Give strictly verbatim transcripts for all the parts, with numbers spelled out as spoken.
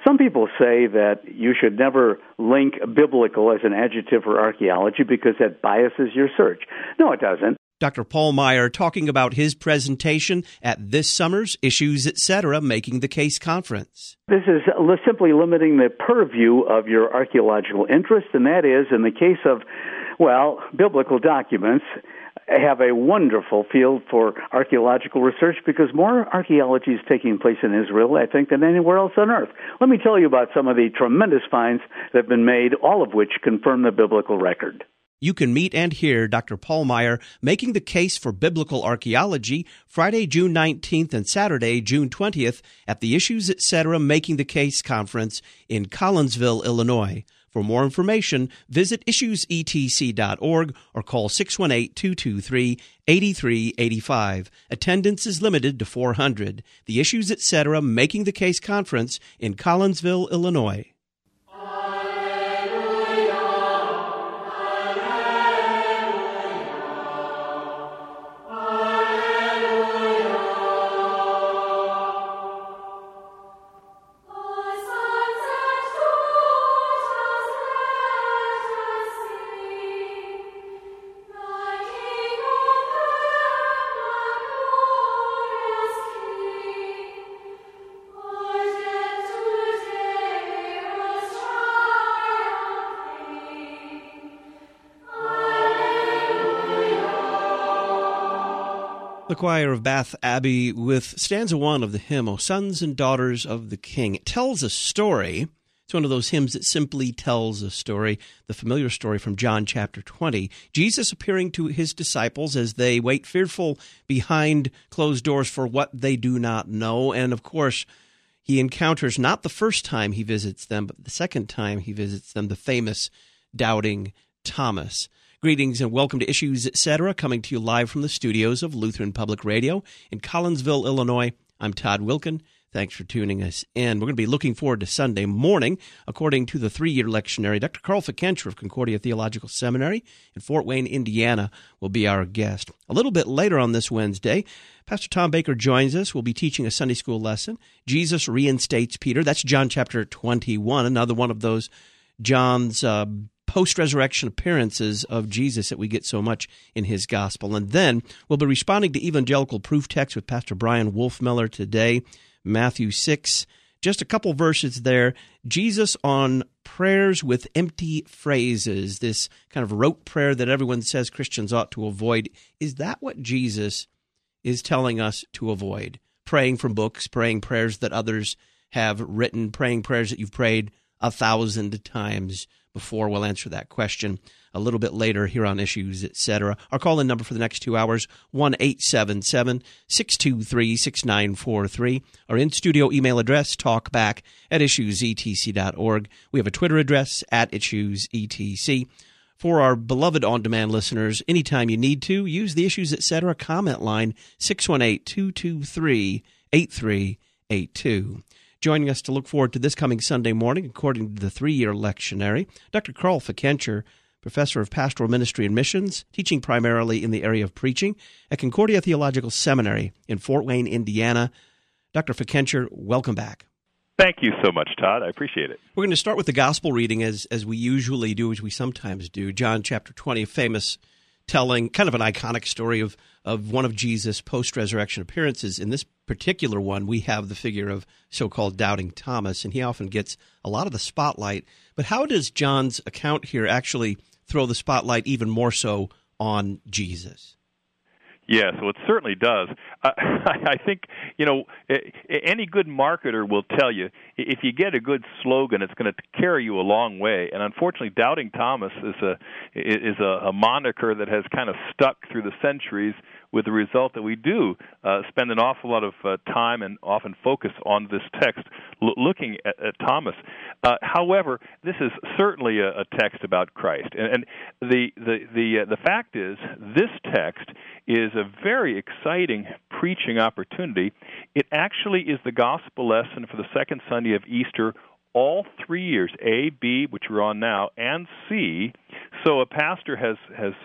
Some people say that you should never link biblical as an adjective for archaeology because that biases your search. No, it doesn't. Doctor Paul Meier talking about his presentation at this summer's Issues, et cetera. Making the Case conference. This is li- simply limiting the purview of your archaeological interest, and that is, in the case of, well, biblical documents, have a wonderful field for archaeological research because more archaeology is taking place in Israel, I think, than anywhere else on earth. Let me tell you about some of the tremendous finds that have been made, all of which confirm the biblical record. You can meet and hear Doctor Paul Meier making the case for biblical archaeology Friday, June nineteenth and Saturday, June twentieth at the Issues, et cetera. Making the Case conference in Collinsville, Illinois. For more information, visit issues e t c dot org or call six one eight, two two three, eight three eight five. Attendance is limited to four hundred. The Issues, et cetera. Making the Case conference in Collinsville, Illinois. The choir of Bath Abbey with stanza one of the hymn, O Sons and Daughters of the King. It tells a story. It's one of those hymns that simply tells a story, the familiar story from John chapter twenty. Jesus appearing to his disciples as they wait fearful behind closed doors for what they do not know. And, of course, he encounters not the first time he visits them, but the second time he visits them, the famous doubting Thomas. Greetings and welcome to Issues, et cetera, coming to you live from the studios of Lutheran Public Radio in Collinsville, Illinois. I'm Todd Wilkin. Thanks for tuning us in. We're going to be looking forward to Sunday morning. According to the three-year lectionary, Doctor Carl Fikentra of Concordia Theological Seminary in Fort Wayne, Indiana, will be our guest. A little bit later on this Wednesday, Pastor Tom Baker joins us. We'll be teaching a Sunday school lesson, Jesus Reinstates Peter. That's John chapter twenty-one, another one of those John's uh, post-resurrection appearances of Jesus that we get so much in his gospel. And then we'll be responding to evangelical proof text with Pastor Brian Wolfmiller today, Matthew six. Just a couple verses there. Jesus on prayers with empty phrases, this kind of rote prayer that everyone says Christians ought to avoid. Is that what Jesus is telling us to avoid? Praying from books, praying prayers that others have written, praying prayers that you've prayed a thousand times before. We'll answer that question a little bit later here on Issues, et cetera. Our call-in number for the next two hours, one eight seven seven, six two three, six nine four three. Our in-studio email address, talkback at issues e t c dot org. We have a Twitter address, at issues e t c. For our beloved on-demand listeners, anytime you need to, use the Issues, et cetera. comment line, six one eight, two two three, eight three eight two. Joining us to look forward to this coming Sunday morning, according to the three-year lectionary, Doctor Carl Fikentra, professor of pastoral ministry and missions, teaching primarily in the area of preaching at Concordia Theological Seminary in Fort Wayne, Indiana. Doctor Fikentra, welcome back. Thank you so much, Todd. I appreciate it. We're going to start with the gospel reading as as we usually do, as we sometimes do. John chapter twenty, a famous telling, kind of an iconic story of, of one of Jesus' post-resurrection appearances. In this particular one, we have the figure of so-called doubting Thomas, and he often gets a lot of the spotlight. But how does John's account here actually throw the spotlight even more so on Jesus? Yes, well, it certainly does. Uh, I think, you know, any good marketer will tell you if you get a good slogan, it's going to carry you a long way. And unfortunately, Doubting Thomas is a is a, a moniker that has kind of stuck through the centuries, with the result that we do uh, spend an awful lot of uh, time and often focus on this text, l- looking at, at Thomas. Uh, however, this is certainly a, a text about Christ, and, and the the the uh, the fact is, this text is a very exciting preaching opportunity. It actually is the gospel lesson for the second Sunday of Easter, all three years, A, B, which we're on now, and C. So a pastor has has uh,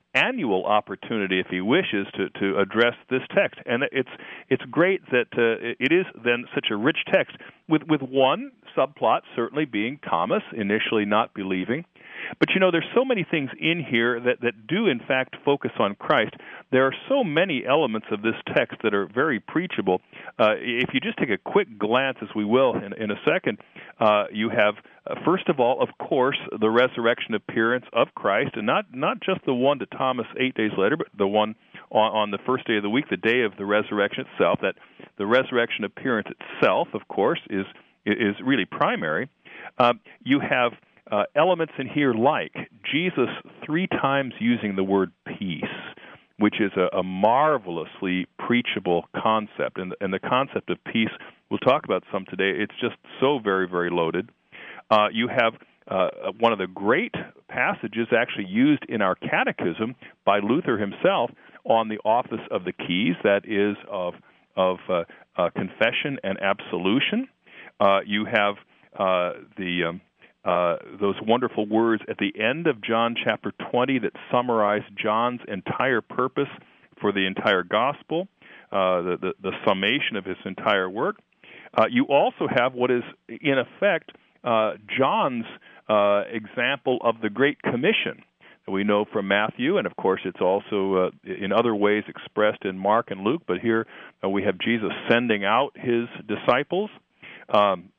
annual opportunity, if he wishes, to, to address this text. And it's it's great that uh, it is then such a rich text, with, with one subplot certainly being Thomas initially not believing. But, you know, there's so many things in here that, that do, in fact, focus on Christ. There are so many elements of this text that are very preachable. Uh, if you just take a quick glance, as we will in, in a second, uh, you have, uh, first of all, of course, the resurrection appearance of Christ, and not, not just the one to Thomas eight days later, but the one on, on the first day of the week, the day of the resurrection itself. That the resurrection appearance itself, of course, is, is really primary. Uh, you have Uh, elements in here like Jesus three times using the word peace, which is a, a marvelously preachable concept. And, and the concept of peace, we'll talk about some today. It's just so very, very loaded. Uh, you have uh, one of the great passages actually used in our catechism by Luther himself on the office of the keys, that is, of, of uh, uh, confession and absolution. Uh, you have uh, the... Um, Uh, those wonderful words at the end of John chapter twenty that summarize John's entire purpose for the entire gospel, uh, the, the, the summation of his entire work. Uh, you also have what is, in effect, uh, John's uh, example of the Great Commission that we know from Matthew, and of course it's also uh, in other ways expressed in Mark and Luke, but here uh, we have Jesus sending out his disciples. Um,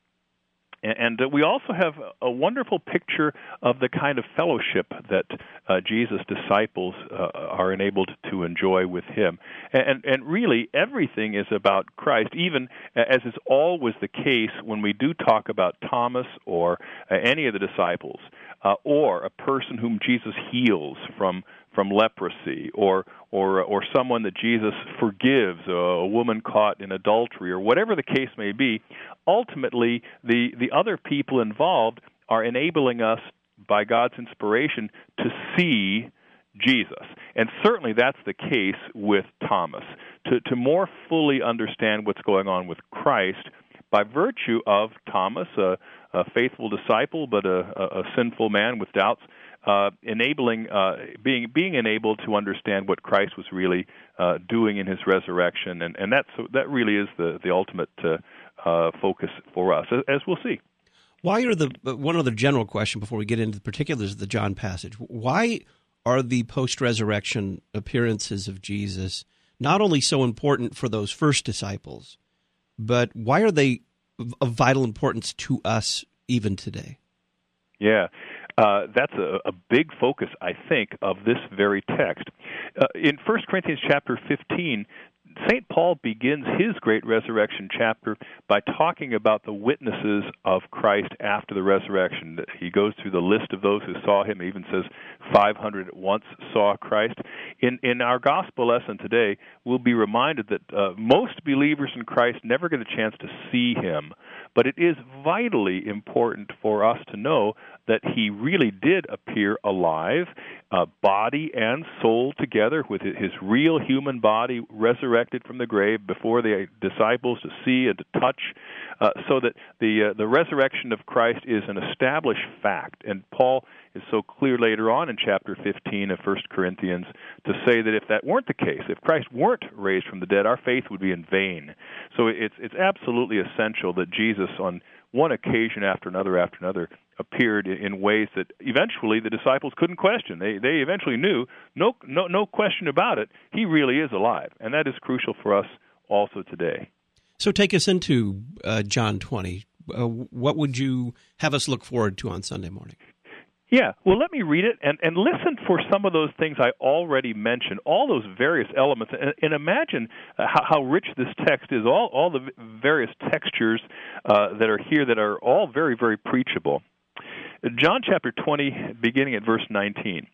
And we also have a wonderful picture of the kind of fellowship that uh, Jesus' disciples uh, are enabled to enjoy with him. And, and really, everything is about Christ, even as is always the case when we do talk about Thomas or uh, any of the disciples, uh, or a person whom Jesus heals from from leprosy, or or or someone that Jesus forgives, a woman caught in adultery, or whatever the case may be. Ultimately, the, the other people involved are enabling us, by God's inspiration, to see Jesus. And certainly that's the case with Thomas. To, to more fully understand what's going on with Christ, by virtue of Thomas, a, a faithful disciple but a, a, a sinful man with doubts, Uh, enabling, uh, being being enabled to understand what Christ was really uh, doing in his resurrection, and and that's that really is the the ultimate uh, uh, focus for us, as, as we'll see. Why are the one other general question before we get into the particulars of the John passage? Why are the post-resurrection appearances of Jesus not only so important for those first disciples, but why are they of vital importance to us even today? Yeah. Uh, that's a, a big focus, I think, of this very text. Uh, in First Corinthians chapter fifteen, Saint Paul begins his great resurrection chapter by talking about the witnesses of Christ after the resurrection. He goes through the list of those who saw him. He even says five hundred at once saw Christ. In in our gospel lesson today, we'll be reminded that uh, most believers in Christ never get a chance to see him. But it is vitally important for us to know that he really did appear alive, uh, body and soul together, with his real human body resurrected from the grave before the disciples to see and to touch, uh, so that the uh, the resurrection of Christ is an established fact. And Paul is so clear later on in chapter fifteen of First Corinthians to say that if that weren't the case, if Christ weren't raised from the dead, our faith would be in vain. So it's it's absolutely essential that Jesus, on one occasion after another after another, appeared in ways that eventually the disciples couldn't question. They they eventually knew, no no no question about it, he really is alive. And that is crucial for us also today. So take us into uh, John twenty. Uh, what would you have us look forward to on Sunday morning? Yeah, well, let me read it and, and listen for some of those things I already mentioned, all those various elements, and, and imagine uh, how, how rich this text is, all, all the various textures uh, that are here that are all very, very preachable. John chapter twenty, beginning at verse nineteen.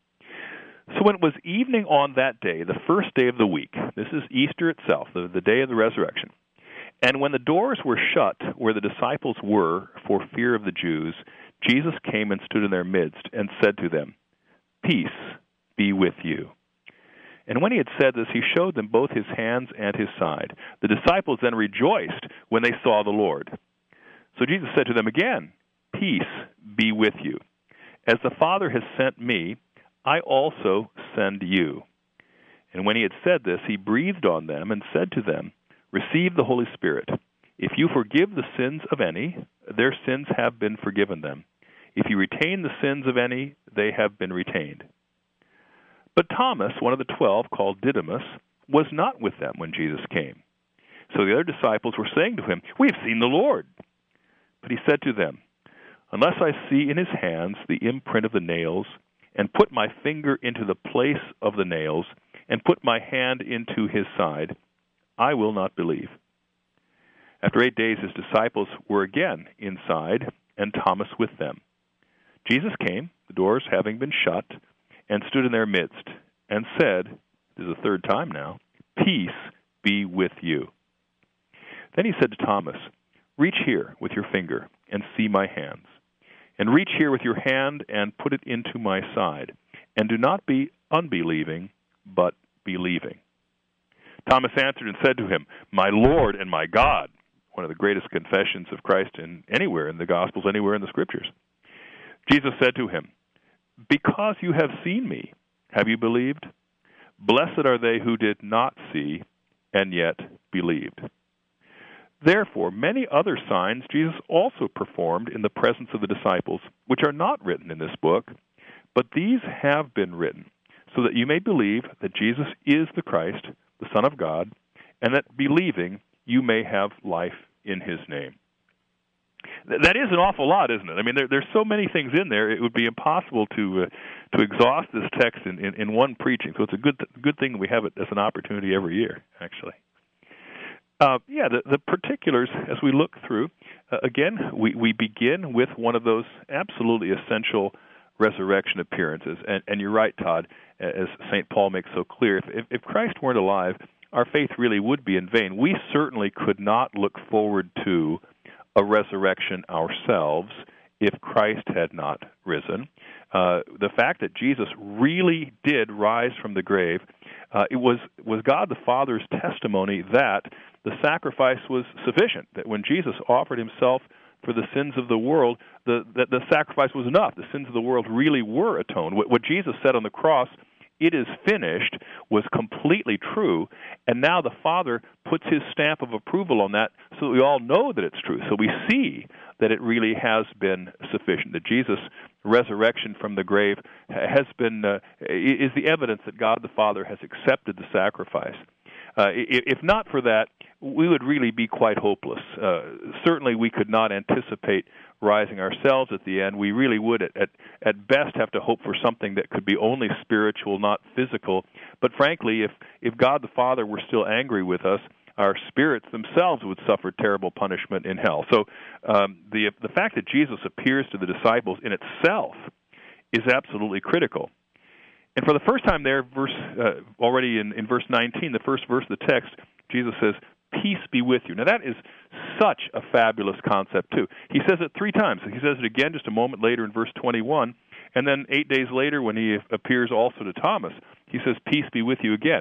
So when it was evening on that day, the first day of the week, this is Easter itself, the, the day of the resurrection, and when the doors were shut where the disciples were for fear of the Jews, Jesus came and stood in their midst and said to them, "Peace be with you." And when he had said this, he showed them both his hands and his side. The disciples then rejoiced when they saw the Lord. So Jesus said to them again, "Peace be with you. As the Father has sent me, I also send you." And when he had said this, he breathed on them and said to them, "Receive the Holy Spirit. If you forgive the sins of any, their sins have been forgiven them. If you retain the sins of any, they have been retained." But Thomas, one of the twelve, called Didymus, was not with them when Jesus came. So the other disciples were saying to him, "We have seen the Lord." But he said to them, "Unless I see in his hands the imprint of the nails, and put my finger into the place of the nails, and put my hand into his side, I will not believe." After eight days his disciples were again inside, and Thomas with them. Jesus came, the doors having been shut, and stood in their midst, and said, this is the third time now, "Peace be with you." Then he said to Thomas, "Reach here with your finger, and see my hands. And reach here with your hand, and put it into my side. And do not be unbelieving, but believing." Thomas answered and said to him, "My Lord and my God," one of the greatest confessions of Christ in anywhere in the Gospels, anywhere in the Scriptures. Jesus said to him, "Because you have seen me, have you believed? Blessed are they who did not see, and yet believed." Therefore, many other signs Jesus also performed in the presence of the disciples, which are not written in this book, but these have been written, so that you may believe that Jesus is the Christ, the Son of God, and that believing you may have life in his name. That is an awful lot, isn't it? I mean, there, there's so many things in there, it would be impossible to uh, to exhaust this text in, in, in one preaching. So it's a good good thing we have it as an opportunity every year, actually. Uh, yeah, the, the particulars, as we look through, uh, again, we, we begin with one of those absolutely essential resurrection appearances. And, and you're right, Todd, as Saint Paul makes so clear, if, if Christ weren't alive, our faith really would be in vain. We certainly could not look forward to a resurrection ourselves if Christ had not risen. Uh, the fact that Jesus really did rise from the grave, uh, it was, was God the Father's testimony that the sacrifice was sufficient, that when Jesus offered himself for the sins of the world, the, that the sacrifice was enough. The sins of the world really were atoned. What, what Jesus said on the cross, "It is finished," was completely true, and now the Father puts his stamp of approval on that so that we all know that it's true. So we see that it really has been sufficient, that Jesus' resurrection from the grave has been uh, is the evidence that God the Father has accepted the sacrifice. Uh, if not for that, we would really be quite hopeless. Uh, certainly we could not anticipate rising ourselves at the end. We really would, at, at, at best, have to hope for something that could be only spiritual, not physical. But frankly, if, if God the Father were still angry with us, our spirits themselves would suffer terrible punishment in hell. So um, the, the fact that Jesus appears to the disciples in itself is absolutely critical. And for the first time there, verse uh, already in, in verse nineteen, the first verse of the text, Jesus says, "Peace be with you." Now that is such a fabulous concept too. He says it three times. He says it again just a moment later in verse twenty-one, and then eight days later when he appears also to Thomas, he says, "Peace be with you" again.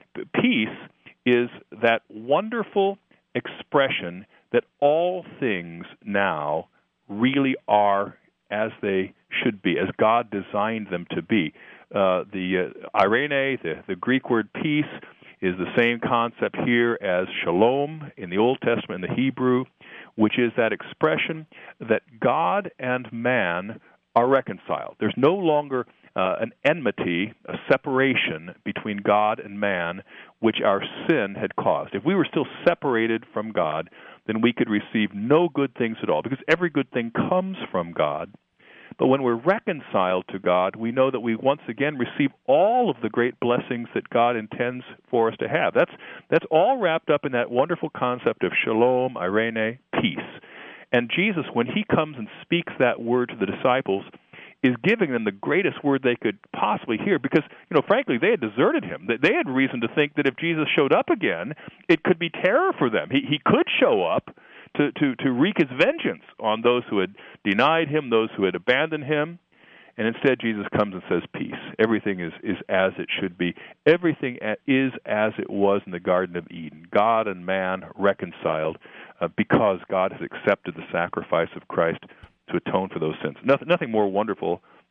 Peace is that wonderful expression that all things now really are as they should be, as God designed them to be. Uh, the uh, irene, the, the Greek word peace, is the same concept here as shalom in the Old Testament, in the Hebrew, which is that expression that God and man are reconciled. There's no longer uh, an enmity, a separation between God and man, which our sin had caused. If we were still separated from God, then we could receive no good things at all, because every good thing comes from God. But when we're reconciled to God, we know that we once again receive all of the great blessings that God intends for us to have. That's that's all wrapped up in that wonderful concept of shalom, irene, peace. And Jesus, when he comes and speaks that word to the disciples, is giving them the greatest word they could possibly hear, because, you know, frankly, they had deserted him. They had reason to think that if Jesus showed up again, it could be terror for them. He, he could show up to, to, to wreak his vengeance on those who had denied him, those who had abandoned him. And instead, Jesus comes and says, peace. Everything is, is as it should be. Everything is as it was in the Garden of Eden. God and man reconciled uh, because God has accepted the sacrifice of Christ to atone for those sins. Nothing, nothing more wonderful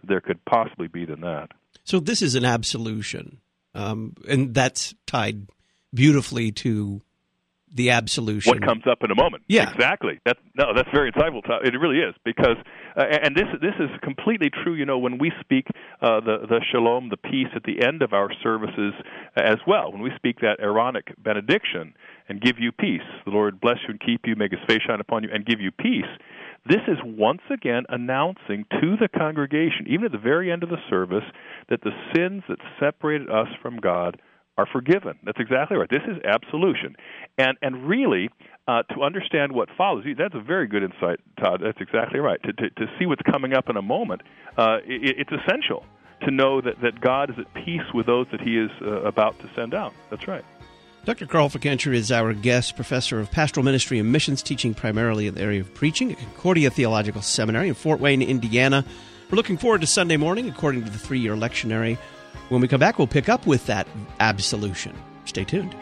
there could possibly be than that. So this is an absolution, um, and that's tied beautifully to the absolution. What comes up in a moment? Yeah, exactly. That no, that's very insightful. It really is, because uh, and this this is completely true. You know, when we speak uh, the the shalom, the peace at the end of our services as well, when we speak that Aaronic benediction and give you peace, the Lord bless you and keep you, make His face shine upon you, and give you peace. This is once again announcing to the congregation, even at the very end of the service, that the sins that separated us from God are forgiven. That's exactly right. This is absolution. And and really, uh, to understand what follows, that's a very good insight, Todd. That's exactly right. To to, to see what's coming up in a moment, uh, it, it's essential to know that, that God is at peace with those that He is uh, about to send out. That's right. Doctor Carl Fickenscher is our guest, professor of pastoral ministry and missions, teaching primarily in the area of preaching at Concordia Theological Seminary in Fort Wayne, Indiana. We're looking forward to Sunday morning, according to the three-year lectionary. When we come back, we'll pick up with that absolution. Stay tuned.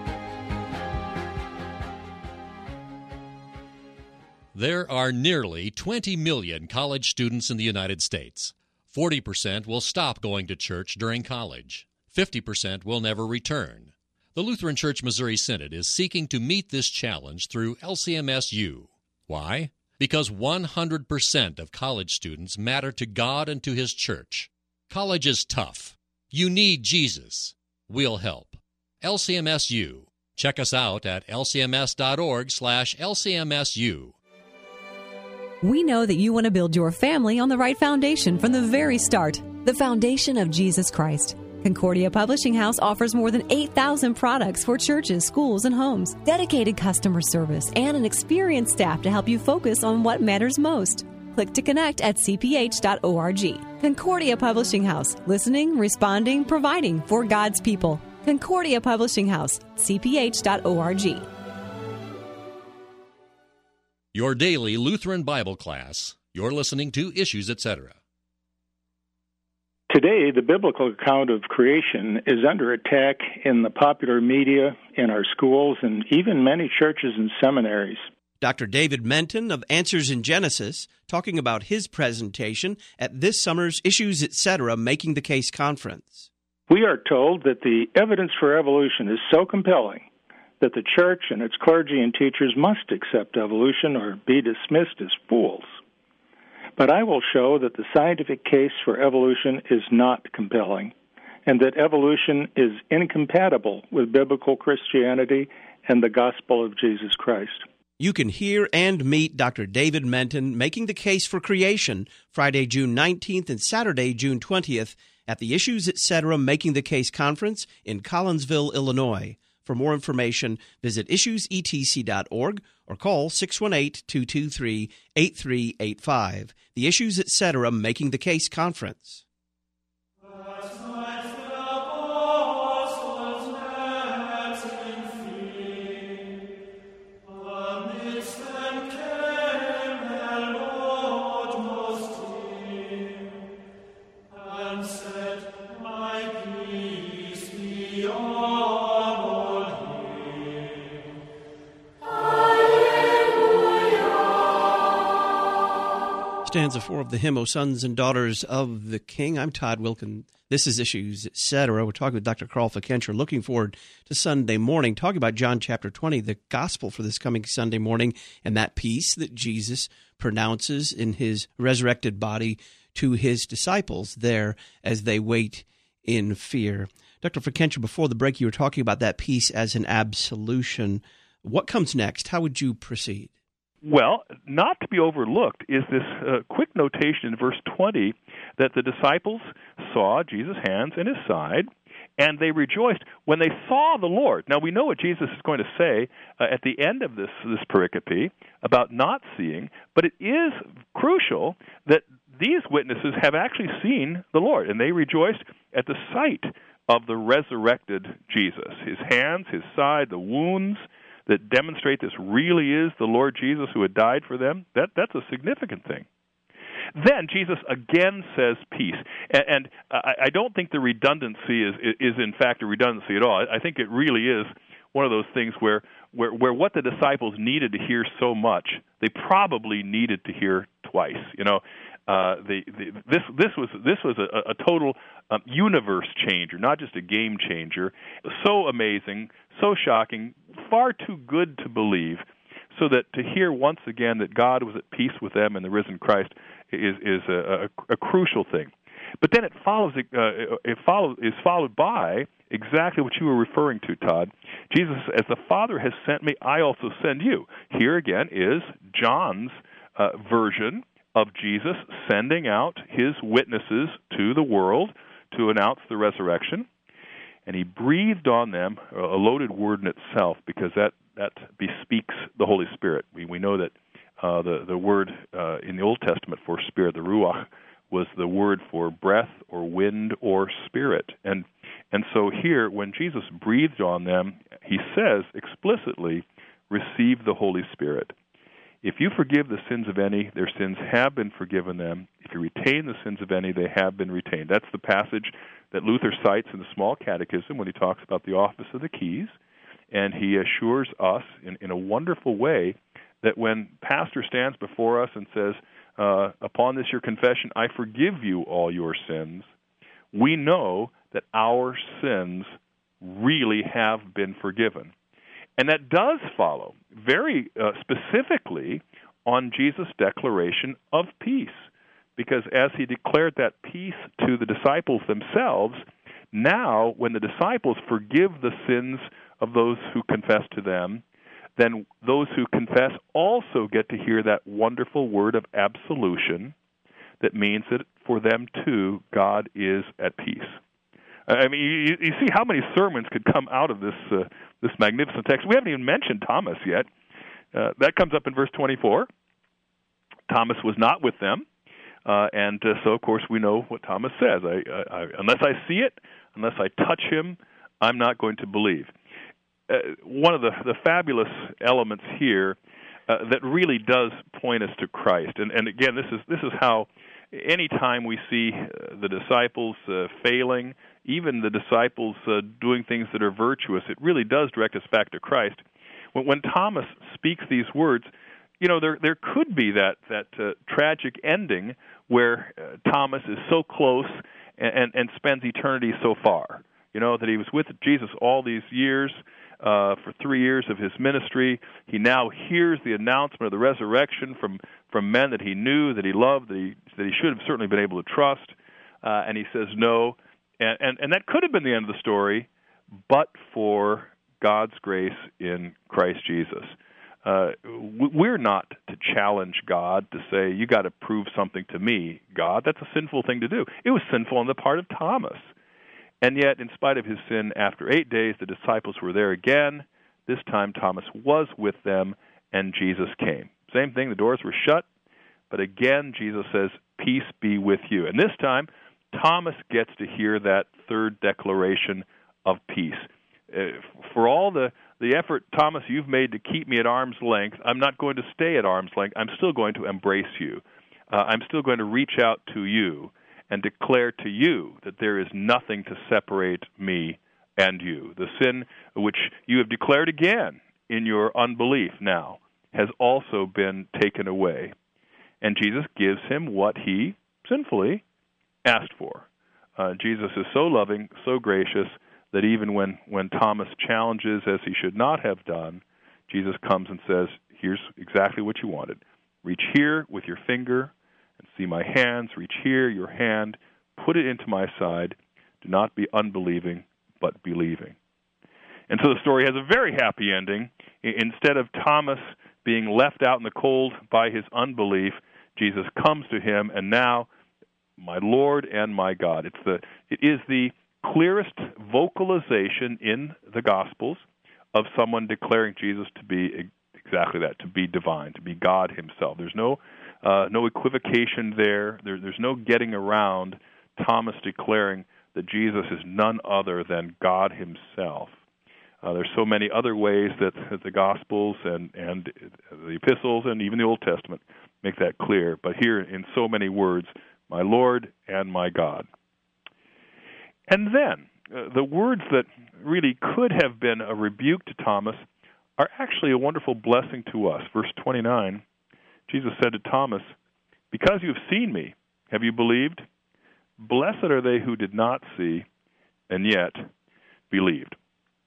There are nearly twenty million college students in the United States. forty percent will stop going to church during college. fifty percent will never return. The Lutheran Church Missouri Synod is seeking to meet this challenge through L C M S U. Why? Because one hundred percent of college students matter to God and to His church. College is tough. You need Jesus. We'll help. L C M S U. Check us out at L C M S dot org slash L C M S U. We know that you want to build your family on the right foundation from the very start, the foundation of Jesus Christ. Concordia Publishing House offers more than eight thousand products for churches, schools, and homes, dedicated customer service, and an experienced staff to help you focus on what matters most. Click to connect at C P H dot org. Concordia Publishing House, listening, responding, providing for God's people. Concordia Publishing House, C P H dot org. Your daily Lutheran Bible class. You're listening to Issues, et cetera. Today, the biblical account of creation is under attack in the popular media, in our schools, and even many churches and seminaries. Doctor David Menton of Answers in Genesis, talking about his presentation at this summer's Issues, et cetera. Making the Case conference. We are told that the evidence for evolution is so compelling that the church and its clergy and teachers must accept evolution or be dismissed as fools. But I will show that the scientific case for evolution is not compelling, and that evolution is incompatible with biblical Christianity and the gospel of Jesus Christ. You can hear and meet Doctor David Menton making the case for creation Friday, June nineteenth and Saturday, June twentieth at the Issues, et cetera. Making the Case conference in Collinsville, Illinois. For more information, visit issues e t c dot org or call six one eight, two two three, eight three eight five. The Issues, et cetera. Making the Case conference. Stanza four of the hymn, O Sons and Daughters of the King. I'm Todd Wilkin. This is Issues, et cetera. We're talking with Doctor Carl Fickenscher. Looking forward to Sunday morning, talking about John chapter twenty, the gospel for this coming Sunday morning, and that peace that Jesus pronounces in his resurrected body to his disciples there as they wait in fear. Doctor Fickenscher, before the break, you were talking about that peace as an absolution. What comes next? How would you proceed? Well, not to be overlooked is this uh, quick notation in verse twenty that the disciples saw Jesus' hands in his side, and they rejoiced when they saw the Lord. Now, we know what Jesus is going to say uh, at the end of this, this pericope about not seeing, but it is crucial that these witnesses have actually seen the Lord, and they rejoiced at the sight of the resurrected Jesus, his hands, his side, the wounds that demonstrate this really is the Lord Jesus who had died for them. That that's a significant thing. Then Jesus again says peace, and, and I, I don't think the redundancy is, is in fact a redundancy at all. I think it really is one of those things where where, where what the disciples needed to hear so much, they probably needed to hear twice. You know, uh, the, the, this this was this was a, a total um, universe changer, not just a game changer. So amazing, so shocking, far too good to believe, so that to hear once again that God was at peace with them and the risen Christ is is a, a, a crucial thing. But then it follows. Uh, it follows is followed by exactly what you were referring to, Todd. Jesus, as the Father has sent me, I also send you. Here again is John's uh, version of Jesus sending out his witnesses to the world to announce the resurrection. And he breathed on them, a loaded word in itself, because that, that bespeaks the Holy Spirit. We, we know that uh, the, the word uh, in the Old Testament for spirit, the ruach, was the word for breath or wind or spirit. And and so here, when Jesus breathed on them, he says explicitly, receive the Holy Spirit. If you forgive the sins of any, their sins have been forgiven them. If you retain the sins of any, they have been retained. That's the passage that Luther cites in the Small Catechism when he talks about the office of the keys. And he assures us in, in a wonderful way that when pastor stands before us and says, uh, upon this your confession, I forgive you all your sins, we know that our sins really have been forgiven. And that does follow very uh, specifically on Jesus' declaration of peace, because as he declared that peace to the disciples themselves, now when the disciples forgive the sins of those who confess to them, then those who confess also get to hear that wonderful word of absolution that means that for them too, God is at peace. I mean, you, you see how many sermons could come out of this uh, this magnificent text. We haven't even mentioned Thomas yet. Uh, that comes up in verse twenty-four. Thomas was not with them, uh, and uh, so, of course, we know what Thomas says. I, I, I, unless I see it, unless I touch him, I'm not going to believe. Uh, one of the, the fabulous elements here uh, that really does point us to Christ, and, and again, this is this is how any time we see uh, the disciples uh, failing, even the disciples uh, doing things that are virtuous, it really does direct us back to Christ. When, when Thomas speaks these words, you know, there there could be that that uh, tragic ending where uh, Thomas is so close and, and, and spends eternity so far. You know, that he was with Jesus all these years, uh, for three years of his ministry. He now hears the announcement of the resurrection from, from men that he knew, that he loved, that he, that he should have certainly been able to trust, uh, and he says no. And, and, and that could have been the end of the story, but for God's grace in Christ Jesus. Uh, we're not to challenge God to say, you got to prove something to me, God. That's a sinful thing to do. It was sinful on the part of Thomas. And yet, in spite of his sin, after eight days, the disciples were there again. This time, Thomas was with them, and Jesus came. Same thing, the doors were shut, but again, Jesus says, peace be with you. And this time, Thomas gets to hear that third declaration of peace. Uh, for all the, the effort, Thomas, you've made to keep me at arm's length, I'm not going to stay at arm's length. I'm still going to embrace you. Uh, I'm still going to reach out to you and declare to you that there is nothing to separate me and you. The sin which you have declared again in your unbelief now has also been taken away. And Jesus gives him what he sinfully asked for. Uh, Jesus is so loving, so gracious, that even when, when Thomas challenges as he should not have done, Jesus comes and says, here's exactly what you wanted. Reach here with your finger and see my hands. Reach here, your hand. Put it into my side. Do not be unbelieving, but believing. And so the story has a very happy ending. Instead of Thomas being left out in the cold by his unbelief, Jesus comes to him, and now, my Lord and my God. It's the it is the clearest vocalization in the Gospels of someone declaring Jesus to be exactly that, to be divine, to be God himself. There's no uh, no equivocation there. there. There's no getting around Thomas declaring that Jesus is none other than God himself. Uh, there's so many other ways that, that the Gospels and, and the epistles and even the Old Testament make that clear. But here, in so many words, my Lord and my God. And then, uh, the words that really could have been a rebuke to Thomas are actually a wonderful blessing to us. Verse twenty-nine, Jesus said to Thomas, "Because you have seen me, have you believed? Blessed are they who did not see and yet believed."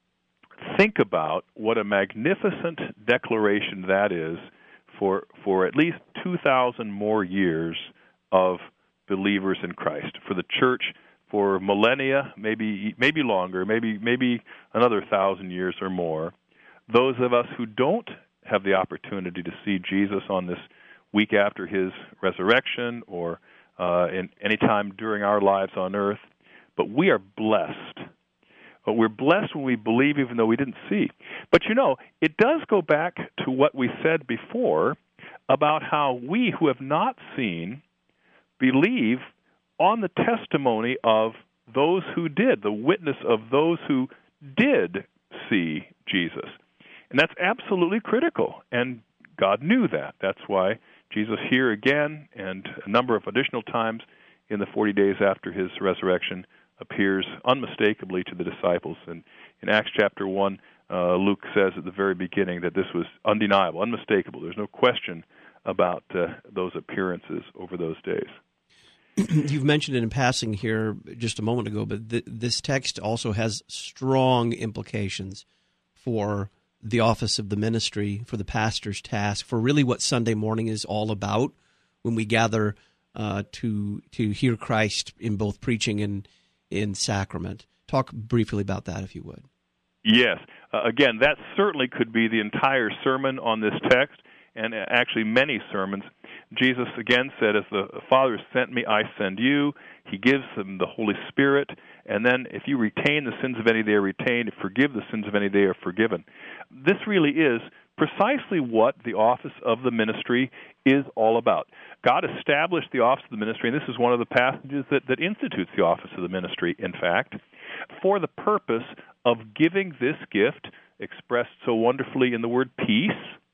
Think about what a magnificent declaration that is for for at least two thousand more years of believers in Christ, for the church for millennia, maybe maybe longer, maybe maybe another thousand years or more. Those of us who don't have the opportunity to see Jesus on this week after his resurrection or uh, in any time during our lives on earth, but we are blessed. But we're blessed when we believe even though we didn't see. But you know, it does go back to what we said before about how we who have not seen believe on the testimony of those who did, the witness of those who did see Jesus. And that's absolutely critical, and God knew that. That's why Jesus here again and a number of additional times in the forty days after his resurrection appears unmistakably to the disciples. And in Acts chapter one, uh, Luke says at the very beginning that this was undeniable, unmistakable. There's no question about uh, those appearances over those days. You've mentioned it in passing here just a moment ago, but th- this text also has strong implications for the office of the ministry, for the pastor's task, for really what Sunday morning is all about when we gather uh, to to hear Christ in both preaching and in sacrament. Talk briefly about that, if you would. Yes. Uh, again, that certainly could be the entire sermon on this text, and actually many sermons. Jesus again said, "As the Father sent me, I send you." He gives them the Holy Spirit, and then if you retain the sins of any, they are retained. If you forgive the sins of any, they are forgiven. This really is precisely what the office of the ministry is all about. God established the office of the ministry, and this is one of the passages that, that institutes the office of the ministry, in fact, for the purpose of giving this gift, expressed so wonderfully in the word peace,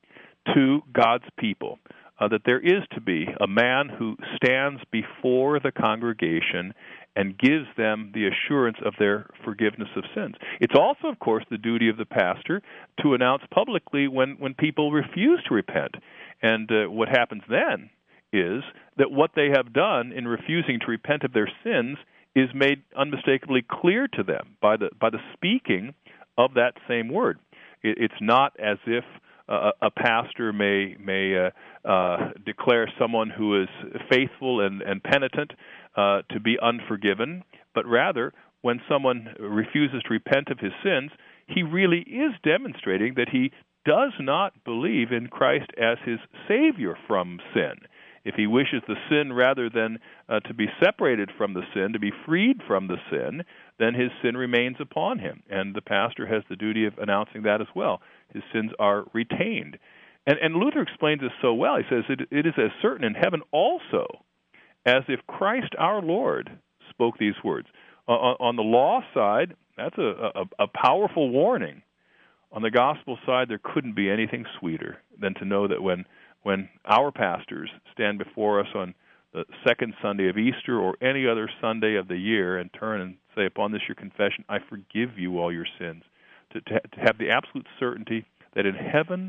to God's people. Uh, that there is to be a man who stands before the congregation and gives them the assurance of their forgiveness of sins. It's also, of course, the duty of the pastor to announce publicly when, when people refuse to repent. And uh, what happens then is that what they have done in refusing to repent of their sins is made unmistakably clear to them by the by the speaking of that same word. It, it's not as if Uh, a pastor may may uh, uh, declare someone who is faithful and, and penitent uh, to be unforgiven, but rather, when someone refuses to repent of his sins, he really is demonstrating that he does not believe in Christ as his Savior from sin. If he wishes the sin rather than uh, to be separated from the sin, to be freed from the sin, then his sin remains upon him. And the pastor has the duty of announcing that as well. His sins are retained. And, and Luther explains this so well. He says, it, it is as certain in heaven also as if Christ our Lord spoke these words. Uh, on, on the law side, that's a, a, a powerful warning. On the gospel side, there couldn't be anything sweeter than to know that when when our pastors stand before us on the second Sunday of Easter or any other Sunday of the year and turn and say, upon this your confession, I forgive you all your sins, to, to, to have the absolute certainty that in heaven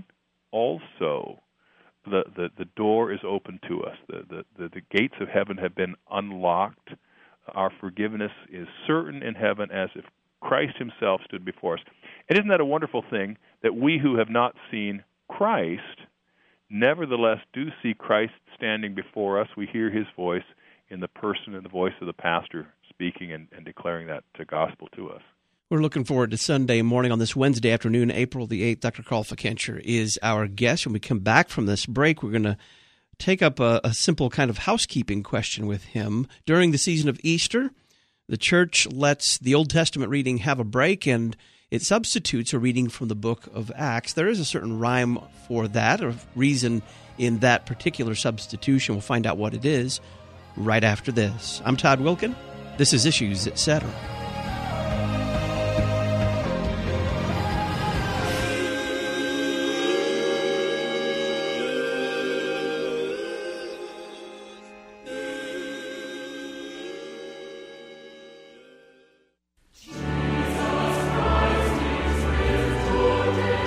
also the, the, the door is open to us. The, the, the, the gates of heaven have been unlocked. Our forgiveness is certain in heaven as if Christ himself stood before us. And isn't that a wonderful thing that we who have not seen Christ nevertheless do see Christ standing before us? We hear his voice in the person and the voice of the pastor speaking and, and declaring that to gospel to us. We're looking forward to Sunday morning on this Wednesday afternoon, April the eighth. Doctor Carl Fickenscher is our guest. When we come back from this break, we're going to take up a, a simple kind of housekeeping question with him. During the season of Easter, the church lets the Old Testament reading have a break, and it substitutes a reading from the book of Acts. There is a certain rhyme for that, or reason in that particular substitution. We'll find out what it is right after this. I'm Todd Wilkin. This is Issues, et cetera.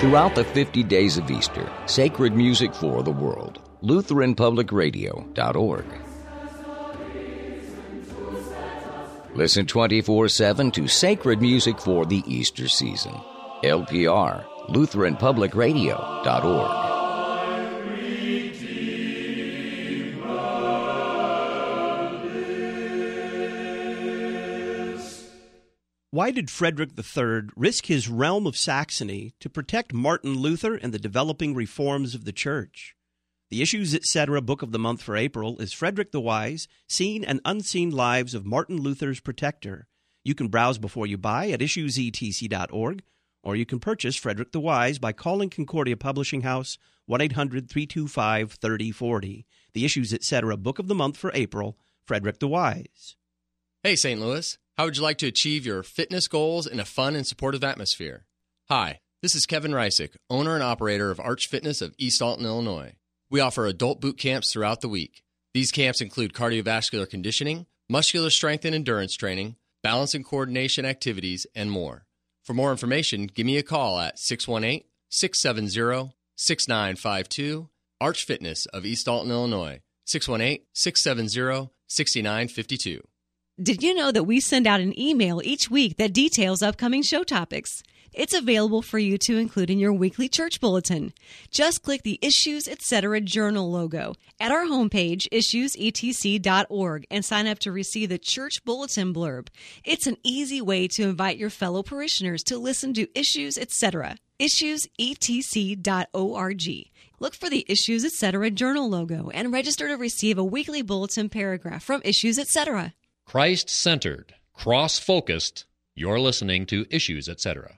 Throughout the fifty days of Easter, sacred music for the world. Lutheran Public Radio dot org. Listen twenty-four seven to sacred music for the Easter season. L P R, Lutheran Public Radio dot org. Why did Frederick the Third risk his realm of Saxony to protect Martin Luther and the developing reforms of the Church? The Issues Etc. Book of the Month for April is Frederick the Wise, Seen and Unseen Lives of Martin Luther's Protector. You can browse before you buy at issues e t c dot org, or you can purchase Frederick the Wise by calling Concordia Publishing House, one eight hundred three two five three oh four oh. The Issues Etc. Book of the Month for April, Frederick the Wise. Hey, Saint Louis. How would you like to achieve your fitness goals in a fun and supportive atmosphere? Hi, this is Kevin Reisick, owner and operator of Arch Fitness of East Alton, Illinois. We offer adult boot camps throughout the week. These camps include cardiovascular conditioning, muscular strength and endurance training, balance and coordination activities, and more. For more information, give me a call at six one eight, six seven zero, six nine five two, Arch Fitness of East Alton, Illinois, six one eight, six seven zero, six nine five two. Did you know that we send out an email each week that details upcoming show topics? It's available for you to include in your weekly church bulletin. Just click the Issues Etc. Journal logo at our homepage, issues e t c dot org, and sign up to receive the church bulletin blurb. It's an easy way to invite your fellow parishioners to listen to Issues Etc. issues e t c dot org. Look for the Issues Etc. Journal logo and register to receive a weekly bulletin paragraph from Issues Etc. Christ-centered, cross-focused, you're listening to Issues Etc.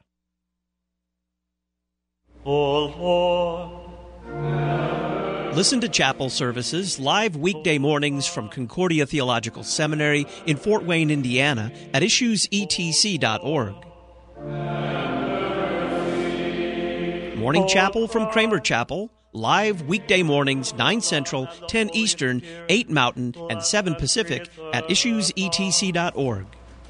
Oh, Lord. Listen to chapel services live weekday mornings from Concordia Theological Seminary in Fort Wayne, Indiana at issues e t c dot org. Morning chapel from Kramer Chapel, live weekday mornings, nine Central, ten Eastern, eight Mountain, and seven Pacific at issues e t c dot org.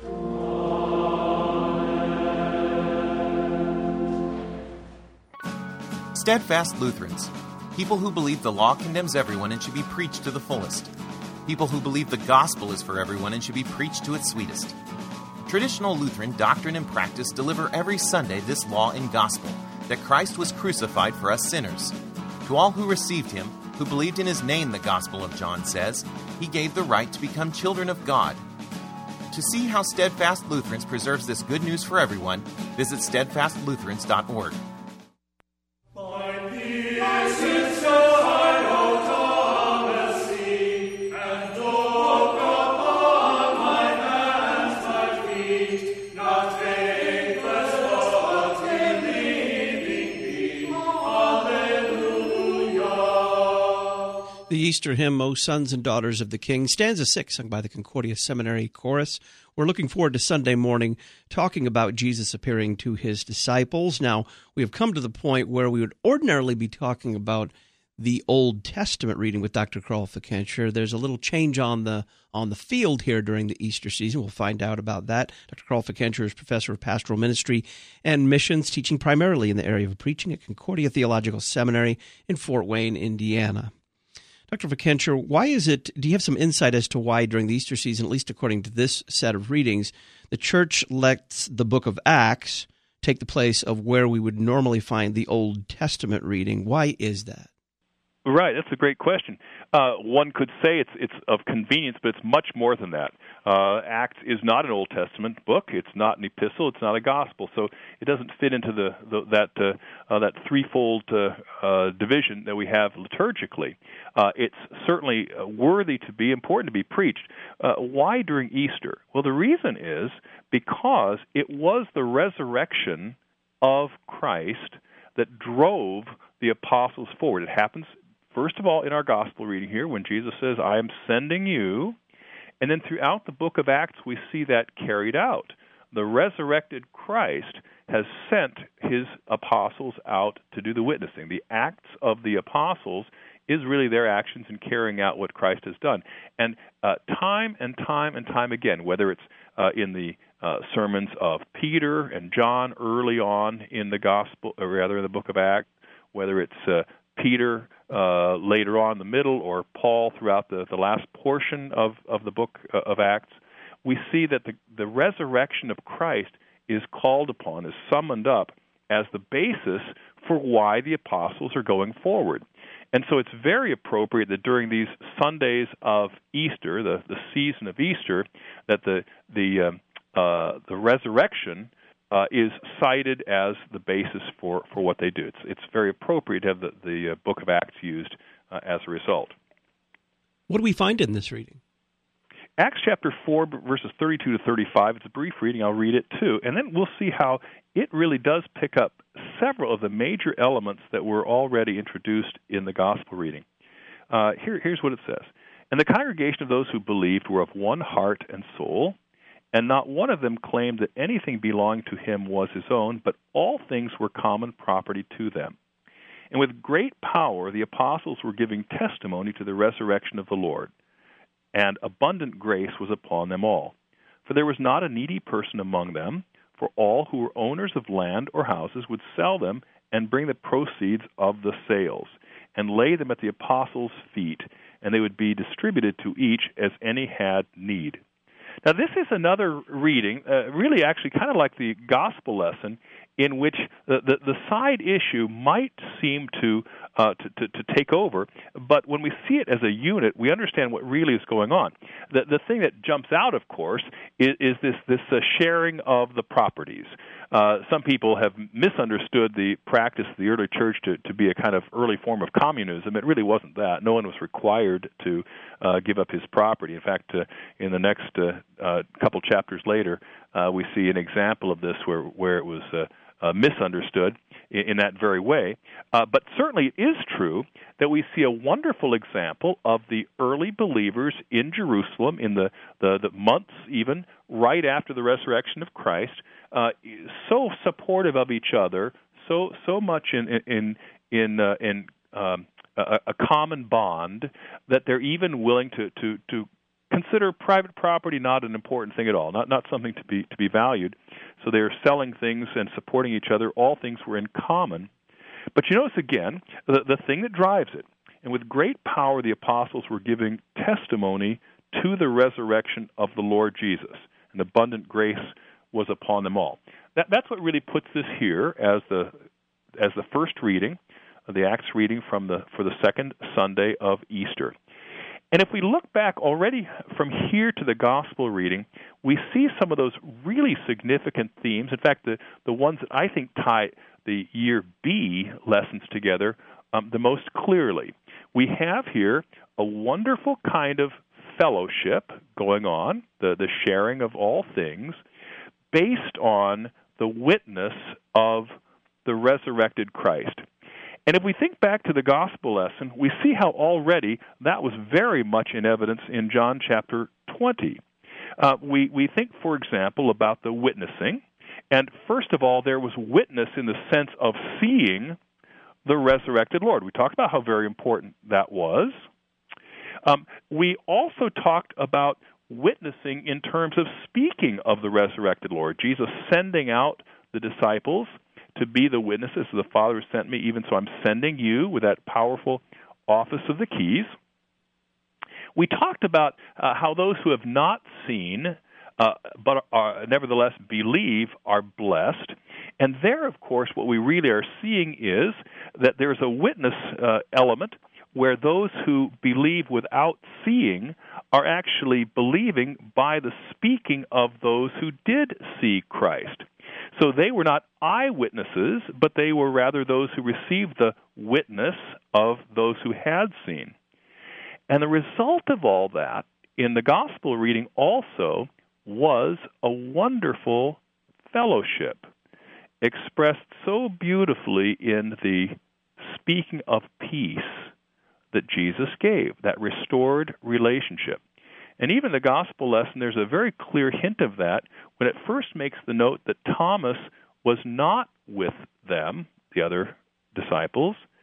Steadfast Lutherans, people who believe the law condemns everyone and should be preached to the fullest. People who believe the gospel is for everyone and should be preached to its sweetest. Traditional Lutheran doctrine and practice deliver every Sunday this law and gospel, that Christ was crucified for us sinners. To all who received him, who believed in his name, the Gospel of John says, he gave the right to become children of God. To see how Steadfast Lutherans preserves this good news for everyone, visit steadfast lutherans dot org. The Easter hymn, O Sons and Daughters of the King, stanza six, sung by the Concordia Seminary Chorus. We're looking forward to Sunday morning talking about Jesus appearing to his disciples. Now, we have come to the point where we would ordinarily be talking about the Old Testament reading with Doctor Carl Fikentscher. There's a little change on the on the field here during the Easter season. We'll find out about that. Doctor Carl Fikentscher is professor of pastoral ministry and missions, teaching primarily in the area of preaching at Concordia Theological Seminary in Fort Wayne, Indiana. Doctor Fikentscher, why is it, do you have some insight as to why during the Easter season, at least according to this set of readings, the church lets the book of Acts take the place of where we would normally find the Old Testament reading? Why is that? Right, that's a great question. Uh, one could say it's it's of convenience, but it's much more than that. Uh, Acts is not an Old Testament book. It's not an epistle. It's not a gospel. So it doesn't fit into the, the that uh, uh, that threefold uh, uh, division that we have liturgically. Uh, it's certainly worthy to be important to be preached. Uh, why during Easter? Well, the reason is because it was the resurrection of Christ that drove the apostles forward. It happens, first of all, in our gospel reading here when Jesus says, I am sending you. And then throughout the book of Acts, we see that carried out. The resurrected Christ has sent his apostles out to do the witnessing. The Acts of the Apostles is really their actions in carrying out what Christ has done. And uh, time and time and time again, whether it's uh, in the uh, sermons of Peter and John early on in the gospel, or rather in the book of Acts, whether it's uh, Peter uh, later on in the middle, or Paul throughout the, the last portion of, of the book of Acts, we see that the, the resurrection of Christ is called upon, is summoned up as the basis for why the apostles are going forward. And so it's very appropriate that during these Sundays of Easter, the, the season of Easter, that the the um, uh, the resurrection uh, is cited as the basis for, for what they do. It's it's very appropriate to have the, the uh, book of Acts used uh, as a result. What do we find in this reading? Acts chapter four, verses thirty-two to thirty-five, it's a brief reading. I'll read it too. And then we'll see how it really does pick up several of the major elements that were already introduced in the gospel reading. Uh, here, here's what it says. And the congregation of those who believed were of one heart and soul, and not one of them claimed that anything belonging to him was his own, but all things were common property to them. And with great power the apostles were giving testimony to the resurrection of the Lord, and abundant grace was upon them all. For there was not a needy person among them, for all who were owners of land or houses would sell them and bring the proceeds of the sales, and lay them at the apostles' feet, and they would be distributed to each as any had need. Now, this is another reading, uh, really actually kind of like the gospel lesson, in which the, the, the side issue might seem to, uh, to, to to take over, but when we see it as a unit, we understand what really is going on. The the thing that jumps out, of course, is, is this this uh, sharing of the properties. Uh, some people have misunderstood the practice of the early church to, to be a kind of early form of communism. It really wasn't that. No one was required to uh, give up his property. In fact, uh, in the next uh, uh, couple chapters later, uh, we see an example of this where, where it was uh, uh, misunderstood in, in that very way. Uh, but certainly it is true that we see a wonderful example of the early believers in Jerusalem in the, the, the months even right after the resurrection of Christ, uh, so supportive of each other, so so much in in in uh, in um, a, a common bond that they're even willing to, to, to consider private property not an important thing at all, not not something to be to be valued. So they're selling things and supporting each other. All things were in common. But you notice again the, the thing that drives it. And with great power the apostles were giving testimony to the resurrection of the Lord Jesus, and abundant grace was upon them all. That, that's what really puts this here as the as the first reading, the Acts reading from the for the second Sunday of Easter. And if we look back already from here to the gospel reading, we see some of those really significant themes. In fact, the, the ones that I think tie the year B lessons together um, the most clearly. We have here a wonderful kind of fellowship going on, the, the sharing of all things, based on the witness of the resurrected Christ. And if we think back to the gospel lesson, we see how already that was very much in evidence in John chapter twenty. Uh, we, we think, for example, about the witnessing. And first of all, there was witness in the sense of seeing the resurrected Lord. We talked about how very important that was. Um, we also talked about witnessing in terms of speaking of the resurrected Lord, Jesus sending out the disciples to be the witnesses. The Father sent me, even so I'm sending you, with that powerful office of the keys. We talked about uh, how those who have not seen uh, but are, nevertheless believe are blessed. And there, of course, what we really are seeing is that there's a witness uh, element where those who believe without seeing are actually believing by the speaking of those who did see Christ. So they were not eyewitnesses, but they were rather those who received the witness of those who had seen. And the result of all that in the gospel reading also was a wonderful fellowship, expressed so beautifully in the speaking of peace that Jesus gave, that restored relationship. And even the gospel lesson, there's a very clear hint of that when it first makes the note that Thomas was not with them, the other disciples,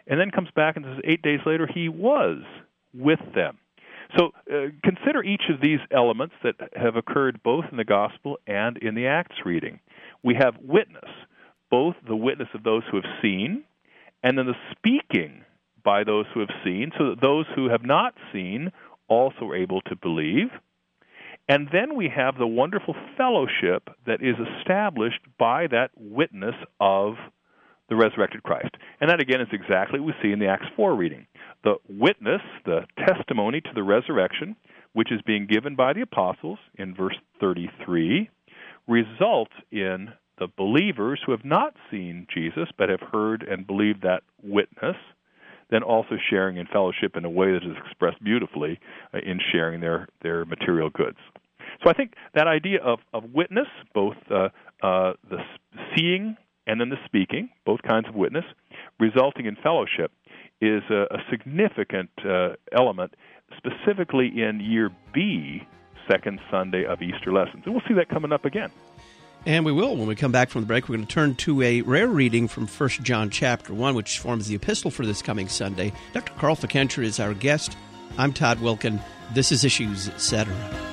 and then comes back and says eight days later he was with them. So uh, consider each of these elements that have occurred both in the Gospel and in the Acts reading. We have witness, both the witness of those who have seen, and then the speaking by those who have seen, so that those who have not seen also are able to believe. And then we have the wonderful fellowship that is established by that witness of the resurrected Christ. And that, again, is exactly what we see in the Acts four reading. The witness, the testimony to the resurrection, which is being given by the apostles in verse thirty-three, results in the believers who have not seen Jesus but have heard and believed that witness, then also sharing in fellowship in a way that is expressed beautifully uh, in sharing their, their material goods. So I think that idea of, of witness, both uh, uh, the seeing and then the speaking, both kinds of witness, resulting in fellowship, is a, a significant uh, element, specifically in Year B, Second Sunday of Easter Lessons. And we'll see that coming up again. And we will. When we come back from the break, we're going to turn to a rare reading from First John chapter one, which forms the epistle for this coming Sunday. Doctor Carl Fickenscher is our guest. I'm Todd Wilkin. This is Issues, et cetera.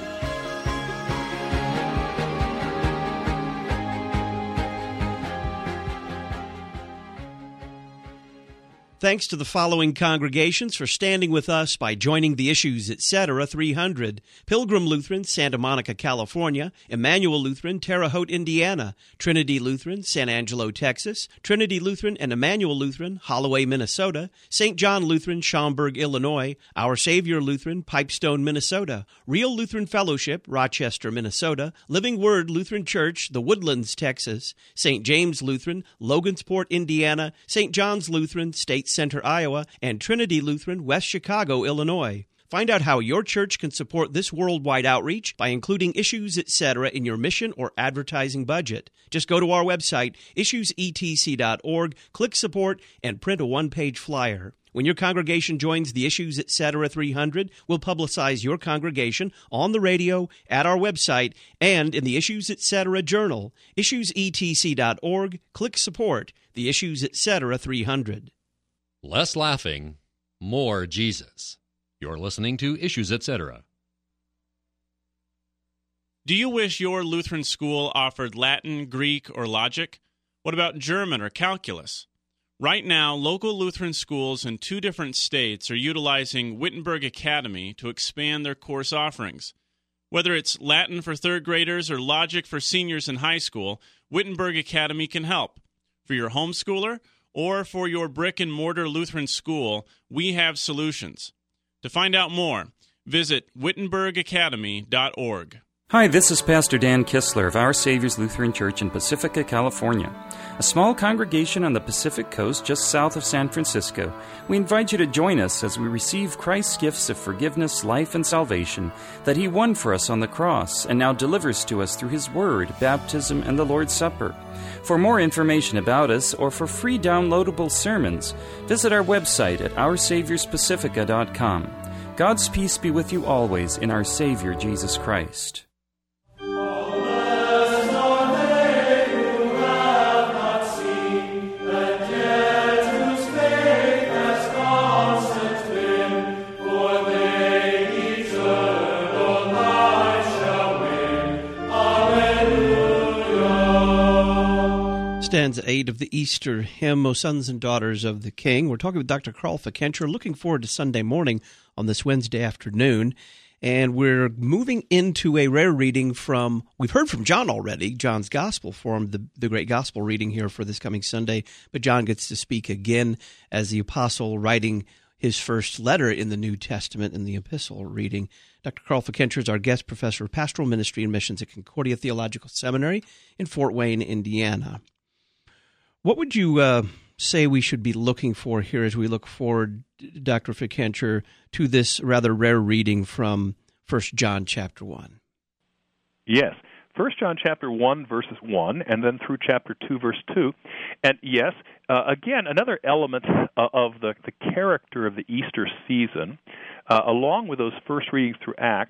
Thanks to the following congregations for standing with us by joining the Issues, et cetera. three hundred, Pilgrim Lutheran, Santa Monica, California; Emmanuel Lutheran, Terre Haute, Indiana; Trinity Lutheran, San Angelo, Texas; Trinity Lutheran and Emmanuel Lutheran, Holloway, Minnesota; Saint John Lutheran, Schaumburg, Illinois; Our Savior Lutheran, Pipestone, Minnesota; Real Lutheran Fellowship, Rochester, Minnesota; Living Word Lutheran Church, The Woodlands, Texas; Saint James Lutheran, Logansport, Indiana; Saint John's Lutheran, State Center, Iowa; and Trinity Lutheran, West Chicago, Illinois. Find out how your church can support this worldwide outreach by including Issues, et cetera in your mission or advertising budget. Just go to our website, issues e t c dot org, click Support, and print a one-page flyer. When your congregation joins the Issues, et cetera three hundred, we'll publicize your congregation on the radio, at our website, and in the Issues, et cetera Journal. issues e t c dot org, click Support, the Issues, et cetera three hundred. Less laughing, more Jesus. You're listening to Issues, et cetera. Do you wish your Lutheran school offered Latin, Greek, or logic? What about German or calculus? Right now, local Lutheran schools in two different states are utilizing Wittenberg Academy to expand their course offerings. Whether it's Latin for third graders or logic for seniors in high school, Wittenberg Academy can help. For your homeschooler or for your brick-and-mortar Lutheran school, we have solutions. To find out more, visit wittenberg academy dot org. Hi, this is Pastor Dan Kistler of Our Savior's Lutheran Church in Pacifica, California. A small congregation on the Pacific Coast just south of San Francisco. We invite you to join us as we receive Christ's gifts of forgiveness, life, and salvation that He won for us on the cross and now delivers to us through His Word, baptism, and the Lord's Supper. For more information about us or for free downloadable sermons, visit our website at our saviors pacifica dot com. God's peace be with you always in our Savior Jesus Christ. Stanza eight of the Easter hymn, O Sons and Daughters of the King. We're talking with Doctor Carl Fickenscher, looking forward to Sunday morning on this Wednesday afternoon. And we're moving into a rare reading from, we've heard from John already. John's Gospel formed the, the great Gospel reading here for this coming Sunday. But John gets to speak again as the apostle writing his first letter in the New Testament in the epistle reading. Doctor Carl Fickenscher is our guest professor of pastoral ministry and missions at Concordia Theological Seminary in Fort Wayne, Indiana. What would you uh, say we should be looking for here as we look forward, Doctor Fickenscher, to this rather rare reading from First John chapter one? Yes. First John chapter one, verses one, and then through chapter two, verse two. And yes, uh, again, another element uh, of the, the character of the Easter season, uh, along with those first readings through Acts,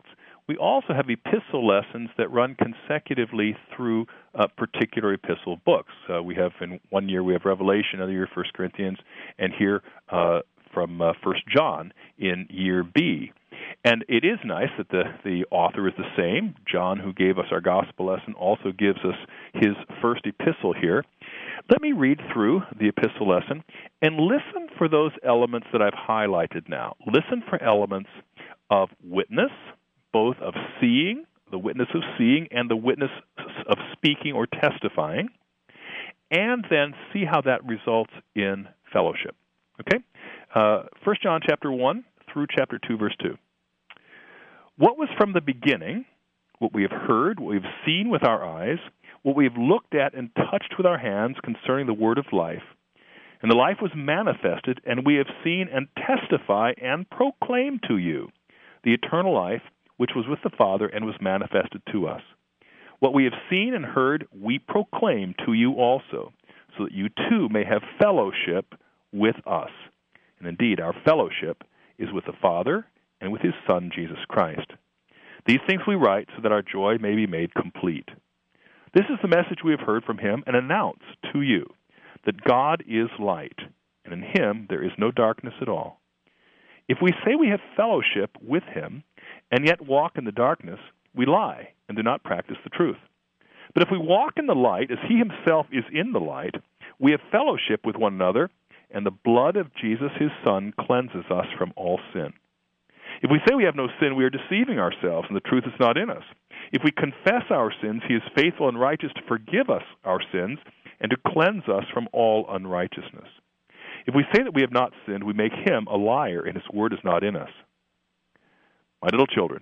we also have epistle lessons that run consecutively through uh, particular epistle books. Uh, we have in one year we have Revelation, another year First Corinthians, and here uh, from uh, First John in year B. And it is nice that the, the author is the same. John, who gave us our gospel lesson, also gives us his first epistle here. Let me read through the epistle lesson and listen for those elements that I've highlighted now. Listen for elements of witness, both of seeing, the witness of seeing, and the witness of speaking or testifying, and then see how that results in fellowship. Okay? Uh, First John chapter one through chapter two, verse two. What was from the beginning, what we have heard, what we have seen with our eyes, what we have looked at and touched with our hands concerning the word of life. And the life was manifested, and we have seen and testify and proclaim to you the eternal life which was with the Father and was manifested to us. What we have seen and heard we proclaim to you also, so that you too may have fellowship with us. And indeed, our fellowship is with the Father and with his Son, Jesus Christ. These things we write so that our joy may be made complete. This is the message we have heard from him and announce to you, that God is light, and in him there is no darkness at all. If we say we have fellowship with him, and yet walk in the darkness, we lie and do not practice the truth. But if we walk in the light, as he himself is in the light, we have fellowship with one another, and the blood of Jesus his Son cleanses us from all sin. If we say we have no sin, we are deceiving ourselves, and the truth is not in us. If we confess our sins, he is faithful and righteous to forgive us our sins and to cleanse us from all unrighteousness. If we say that we have not sinned, we make him a liar, and his word is not in us. My little children,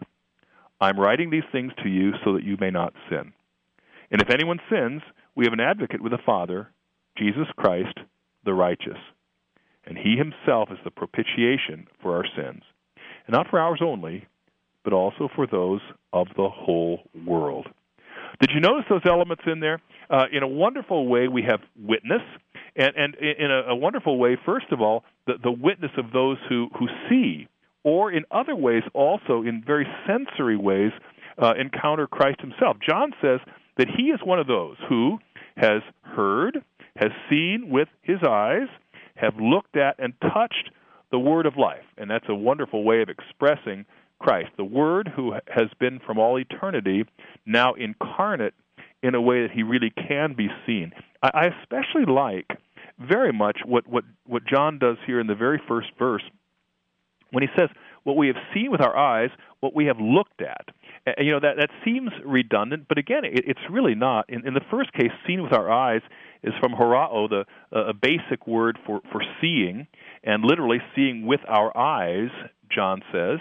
I am writing these things to you so that you may not sin. And if anyone sins, we have an advocate with the Father, Jesus Christ, the righteous. And he himself is the propitiation for our sins, and not for ours only, but also for those of the whole world. Did you notice those elements in there? Uh, in a wonderful way, we have witness, and, and in a, a wonderful way, first of all, the, the witness of those who, who see, or in other ways also, in very sensory ways, uh, encounter Christ himself. John says that he is one of those who has heard, has seen with his eyes, have looked at and touched the word of life. And that's a wonderful way of expressing Christ, the Word who has been from all eternity, now incarnate in a way that he really can be seen. I, I especially like very much what, what, what John does here in the very first verse when he says, what we have seen with our eyes, what we have looked at. And, you know, that, that seems redundant, but again, it, it's really not. In, in the first case, seen with our eyes is from horao, the uh, a basic word for, for seeing, and literally seeing with our eyes, John says.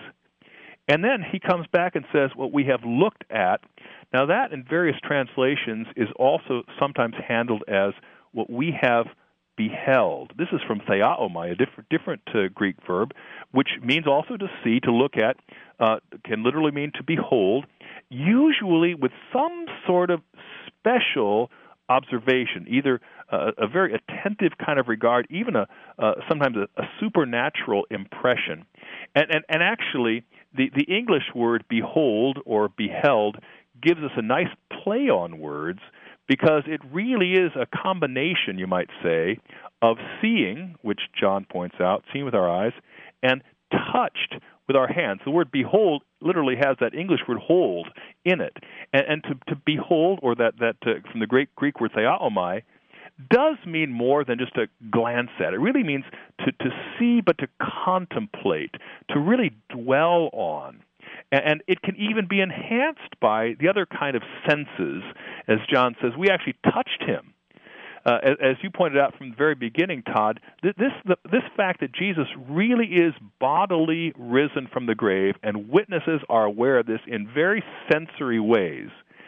And then he comes back and says, what we have looked at. Now that in various translations is also sometimes handled as what we have beheld. This is from theaomai, a different, different uh, Greek verb, which means also to see, to look at, uh, can literally mean to behold, usually with some sort of special observation, either uh, a very attentive kind of regard, even a uh, sometimes a, a supernatural impression. And, and, and actually, the, the English word behold or beheld gives us a nice play on words, because it really is a combination, you might say, of seeing, which John points out, seeing with our eyes, and touched with our hands. The word behold literally has that English word hold in it. And, and to, to behold, or that, that uh, from the Greek, Greek word theaomai, does mean more than just to glance at. It really means to, to see, but to contemplate, to really dwell on. And it can even be enhanced by the other kind of senses. As John says, we actually touched him. Uh, as, as you pointed out from the very beginning, Todd, this, the, this fact that Jesus really is bodily risen from the grave, and witnesses are aware of this in very sensory ways,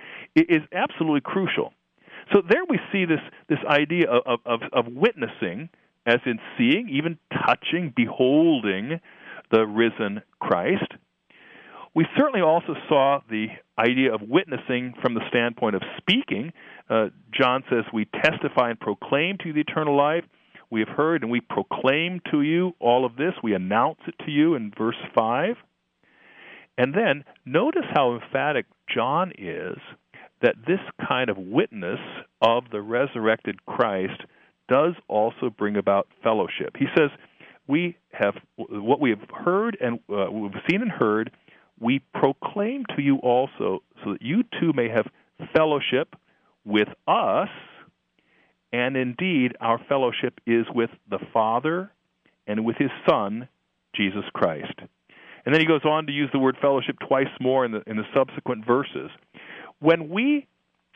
is absolutely crucial. So there we see this, this idea of, of, of witnessing, as in seeing, even touching, beholding the risen Christ. We certainly also saw the idea of witnessing from the standpoint of speaking. Uh, John says, we testify and proclaim to you the eternal life. We have heard and we proclaim to you all of this. We announce it to you in verse five. And then notice how emphatic John is that this kind of witness of the resurrected Christ does also bring about fellowship. He says, we have what we have heard and uh, we've seen and heard, we proclaim to you also, so that you too may have fellowship with us, and indeed our fellowship is with the Father and with his Son, Jesus Christ. And then he goes on to use the word fellowship twice more in the in the subsequent verses. When we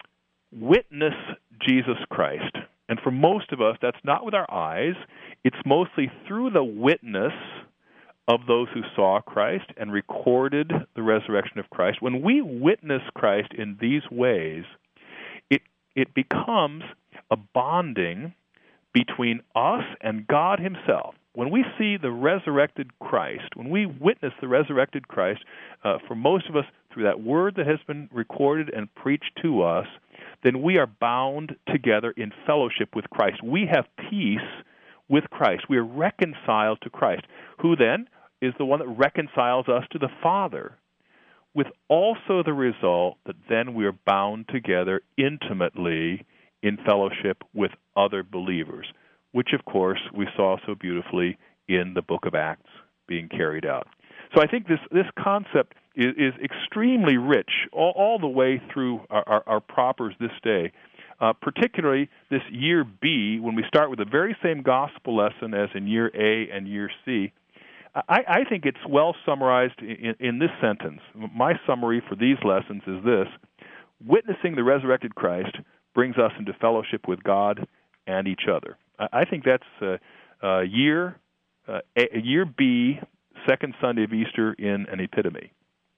witness Jesus Christ, and for most of us, that's not with our eyes, it's mostly through the witness of those who saw Christ and recorded the resurrection of Christ. When we witness Christ in these ways, it it becomes a bonding between us and God himself. When we see the resurrected Christ, when we witness the resurrected Christ, uh, for most of us, through that word that has been recorded and preached to us, then we are bound together in fellowship with Christ. We have peace with Christ. We are reconciled to Christ, who then is the one that reconciles us to the Father, with also the result that then we are bound together intimately in fellowship with other believers, which, of course, we saw so beautifully in the book of Acts being carried out. So I think this, this concept is, is extremely rich all, all the way through our, our, our propers this day, uh, particularly this year B, when we start with the very same gospel lesson as in year A and year C. I, I think it's well summarized in, in this sentence. My summary for these lessons is this: witnessing the resurrected Christ brings us into fellowship with God and each other. I think that's uh, uh, year uh, a, year B, second Sunday of Easter in an epitome.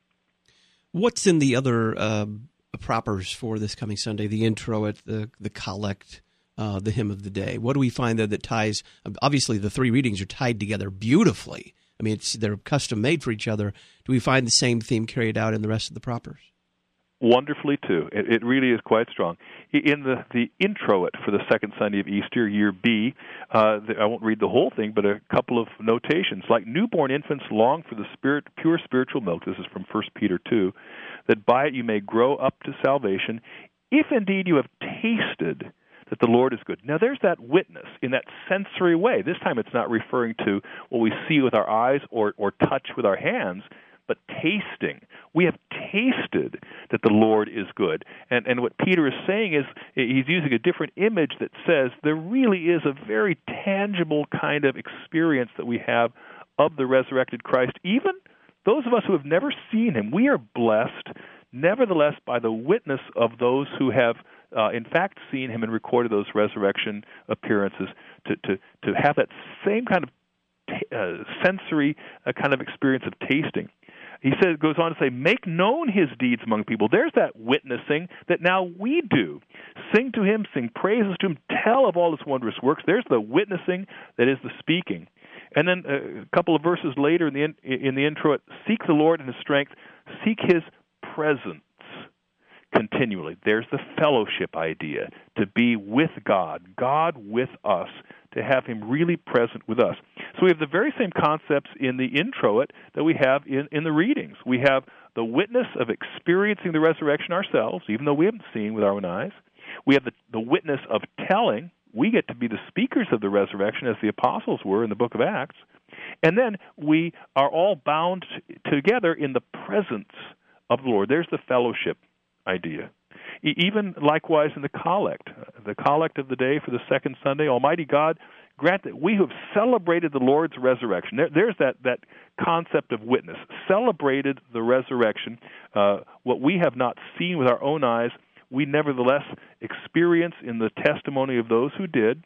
What's in the other uh, propers for this coming Sunday? The introit, the the collect, uh, the hymn of the day. What do we find there that ties? Obviously, the three readings are tied together beautifully. I mean, it's, they're custom made for each other. Do we find the same theme carried out in the rest of the propers? Wonderfully, too. It, it really is quite strong. In the, the introit for the second Sunday of Easter, year B, uh, the, I won't read the whole thing, but a couple of notations. Like newborn infants long for the spirit, pure spiritual milk, this is from First Peter two, that by it you may grow up to salvation, if indeed you have tasted that the Lord is good. Now, there's that witness in that sensory way. This time it's not referring to what we see with our eyes or, or touch with our hands, but tasting. We have tasted that the Lord is good. And and what Peter is saying is he's using a different image that says there really is a very tangible kind of experience that we have of the resurrected Christ. Even those of us who have never seen him, we are blessed, nevertheless, by the witness of those who have uh, in fact seen him and recorded those resurrection appearances to, to, to have that same kind of t- uh, sensory uh, kind of experience of tasting. He says, goes on to say, make known his deeds among people. There's that witnessing that now we do. Sing to him, sing praises to him, tell of all his wondrous works. There's the witnessing that is the speaking. And then a couple of verses later in the in, in the intro, seek the Lord in his strength, seek his presence continually. There's the fellowship idea, to be with God, God with us, to have him really present with us. So we have the very same concepts in the introit that we have in, in the readings. We have the witness of experiencing the resurrection ourselves, even though we haven't seen with our own eyes. We have the, the witness of telling. We get to be the speakers of the resurrection as the apostles were in the book of Acts. And then we are all bound t- together in the presence of the Lord. There's the fellowship idea. Even likewise in the collect, the collect of the day for the second Sunday, Almighty God, grant that we who have celebrated the Lord's resurrection, there, there's that, that concept of witness, celebrated the resurrection, uh, what we have not seen with our own eyes, we nevertheless experience in the testimony of those who did.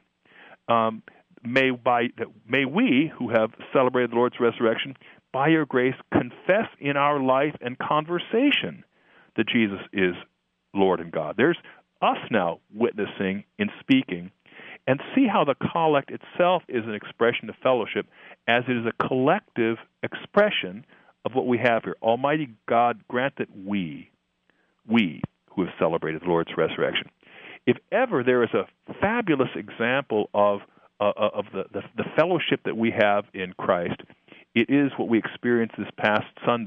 Um, may, by, may we, who have celebrated the Lord's resurrection, by your grace, confess in our life and conversation that Jesus is Lord and God. There's us now witnessing in speaking, and see how the collect itself is an expression of fellowship, as it is a collective expression of what we have here. Almighty God, grant that we, we who have celebrated the Lord's resurrection. If ever there is a fabulous example of uh, of the, the, the fellowship that we have in Christ, it is what we experienced this past Sunday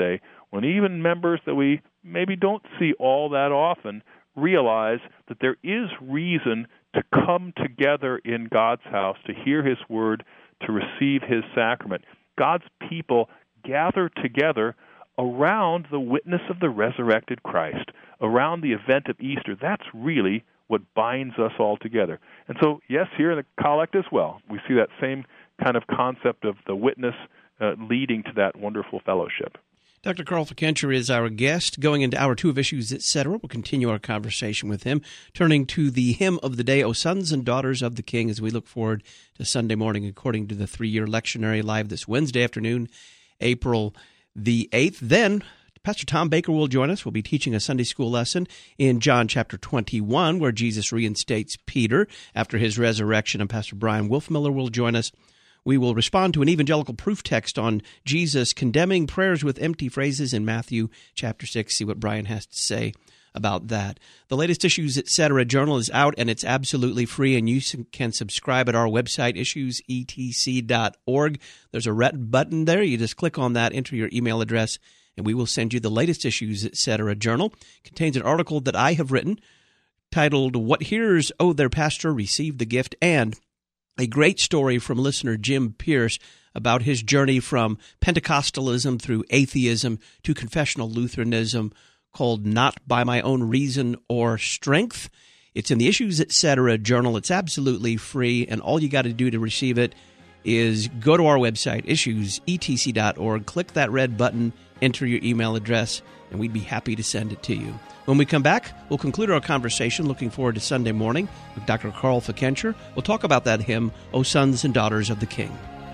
when even members that we maybe don't see all that often realize that there is reason to come together in God's house, to hear His word, to receive His sacrament. God's people gather together around the witness of the resurrected Christ, around the event of Easter. That's really what binds us all together. And so, yes, here in the collect as well, we see that same kind of concept of the witness uh, leading to that wonderful fellowship. Doctor Carl Fickenscher is our guest. Going into hour two of Issues, et cetera, we'll continue our conversation with him, turning to the hymn of the day, O Sons and Daughters of the King, as we look forward to Sunday morning according to the three-year lectionary, live this Wednesday afternoon, April the eighth. Then Pastor Tom Baker will join us. We'll be teaching a Sunday school lesson in John chapter twenty-one, where Jesus reinstates Peter after his resurrection, and Pastor Brian Wolfmiller will join us. We will respond to an evangelical proof text on Jesus condemning prayers with empty phrases in Matthew chapter six. See what Brian has to say about that. The latest Issues, et cetera journal is out, and it's absolutely free, and you can subscribe at our website, issues e t c dot org. There's a red button there. You just click on that, enter your email address, and we will send you the latest Issues, et cetera journal. It contains an article that I have written titled, What Hearers Owe Their Pastor, Receive the Gift, and a great story from listener Jim Pierce about his journey from Pentecostalism through atheism to confessional Lutheranism, called Not By My Own Reason or Strength. It's in the Issues, et cetera journal. It's absolutely free, and all you got to do to receive it is go to our website, issues e t c dot org, click that red button, enter your email address, and we'd be happy to send it to you. When we come back, we'll conclude our conversation looking forward to Sunday morning with Doctor Carl Fickenscher. We'll talk about that hymn, O Sons and Daughters of the King.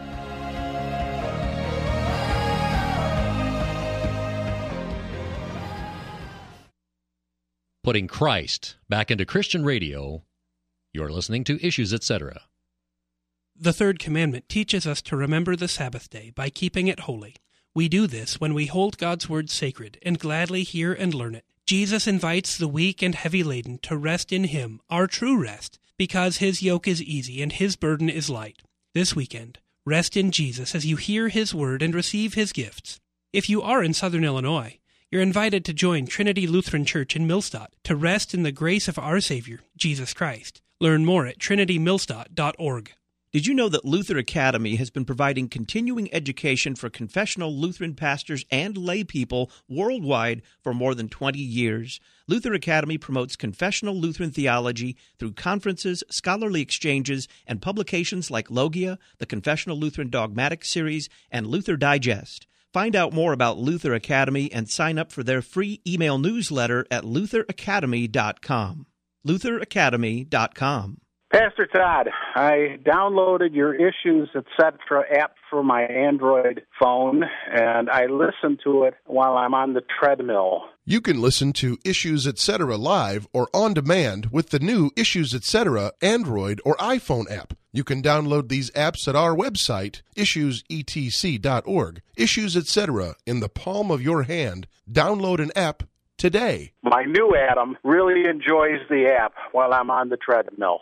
Putting Christ back into Christian radio. You're listening to Issues, et cetera. The third commandment teaches us to remember the Sabbath day by keeping it holy. We do this when we hold God's word sacred and gladly hear and learn it. Jesus invites the weak and heavy laden to rest in Him, our true rest, because His yoke is easy and His burden is light. This weekend, rest in Jesus as you hear His word and receive His gifts. If you are in Southern Illinois, you're invited to join Trinity Lutheran Church in Millstadt to rest in the grace of our Savior, Jesus Christ. Learn more at trinity millstadt dot org. Did you know that Luther Academy has been providing continuing education for confessional Lutheran pastors and lay people worldwide for more than twenty years? Luther Academy promotes confessional Lutheran theology through conferences, scholarly exchanges, and publications like Logia, the Confessional Lutheran Dogmatic Series, and Luther Digest. Find out more about Luther Academy and sign up for their free email newsletter at luther academy dot com. luther academy dot com. Pastor Todd, I downloaded your Issues, et cetera app for my Android phone, and I listen to it while I'm on the treadmill. You can listen to Issues, et cetera live or on demand with the new Issues, et cetera Android or iPhone app. You can download these apps at our website, issues e t c dot org. Issues, et cetera in the palm of your hand. Download an app today. My new Adam really enjoys the app while I'm on the treadmill.